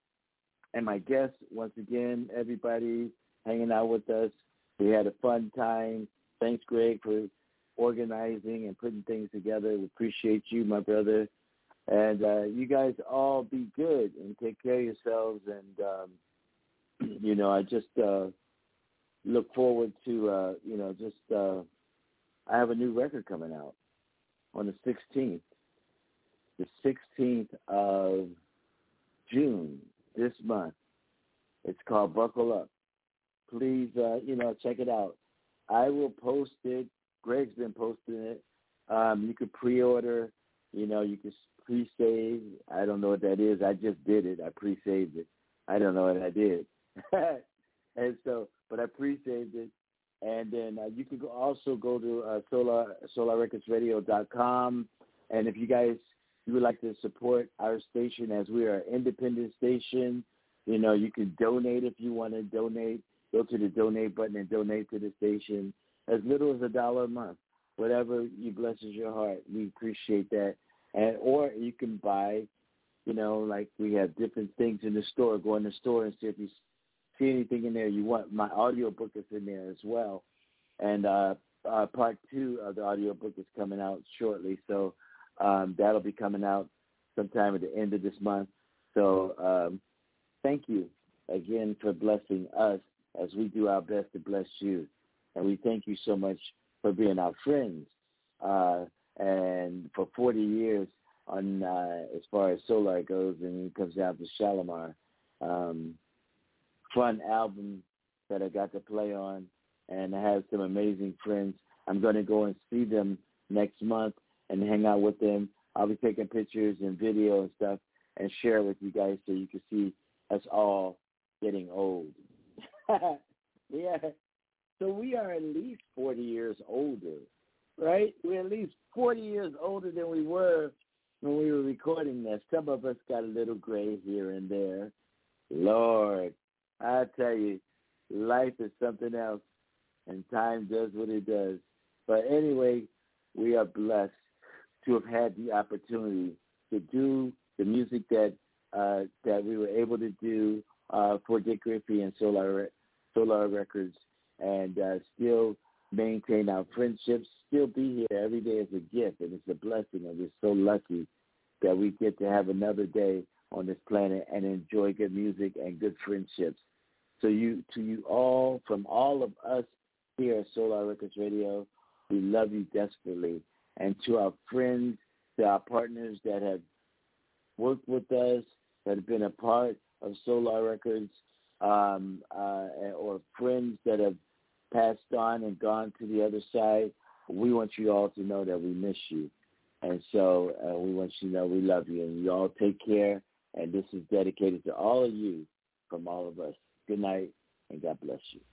And my guests, once again, everybody hanging out with us. We had a fun time. Thanks, Greg, for organizing and putting things together. We appreciate you, my brother. And uh, you guys all be good and take care of yourselves. And, um, you know, I just uh, look forward to, uh, you know, just uh, I have a new record coming out on the sixteenth. The sixteenth of June, this month. It's called Buckle Up. Please, uh, you know, check it out. I will post it. Greg's been posting it. Um, you could pre-order. You know, you could pre-save. I don't know what that is. I just did it. I pre-saved it. I don't know what I did. And so, but I pre-saved it. And then uh, you can go also go to uh, solar solar records radio dot com. And if you guys you would like to support our station, as we are an independent station, you know, you can donate if you want to donate. Go to the donate button and donate to the station as little as a dollar a month. Whatever you blesses your heart, we appreciate that. And or you can buy, you know, like we have different things in the store. Go in the store and see if you see anything in there you want. My audiobook is in there as well. And uh, uh, part two of the audiobook is coming out shortly. So um, that'll be coming out sometime at the end of this month. So um, thank you again for blessing us as we do our best to bless you. And we thank you so much for being our friends. Uh, and for forty years on uh, as far as Solar goes, and it comes down to Shalimar. Um, fun album that I got to play on, and I have some amazing friends. I'm going to go and see them next month and hang out with them. I'll be taking pictures and video and stuff and share it with you guys so you can see us all getting old. Yeah. So we are at least forty years older, right? We're at least forty years older than we were when we were recording this. Some of us got a little gray here and there. Lord, I tell you, life is something else, and time does what it does. But anyway, we are blessed to have had the opportunity to do the music that uh, that we were able to do uh, for Dick Griffey and Solar Solar Records, and uh, still maintain our friendships, still be here every day as a gift, and it's a blessing, and we're so lucky that we get to have another day on this planet and enjoy good music and good friendships. So you, to you all, from all of us here at Solar Records Radio, we love you desperately. And to our friends, to our partners that have worked with us, that have been a part of Solar Records, um, uh, or friends that have passed on and gone to the other side, we want you all to know that we miss you. And so uh, we want you to know we love you, and you all take care. And this is dedicated to all of you from all of us. Good night, and God bless you.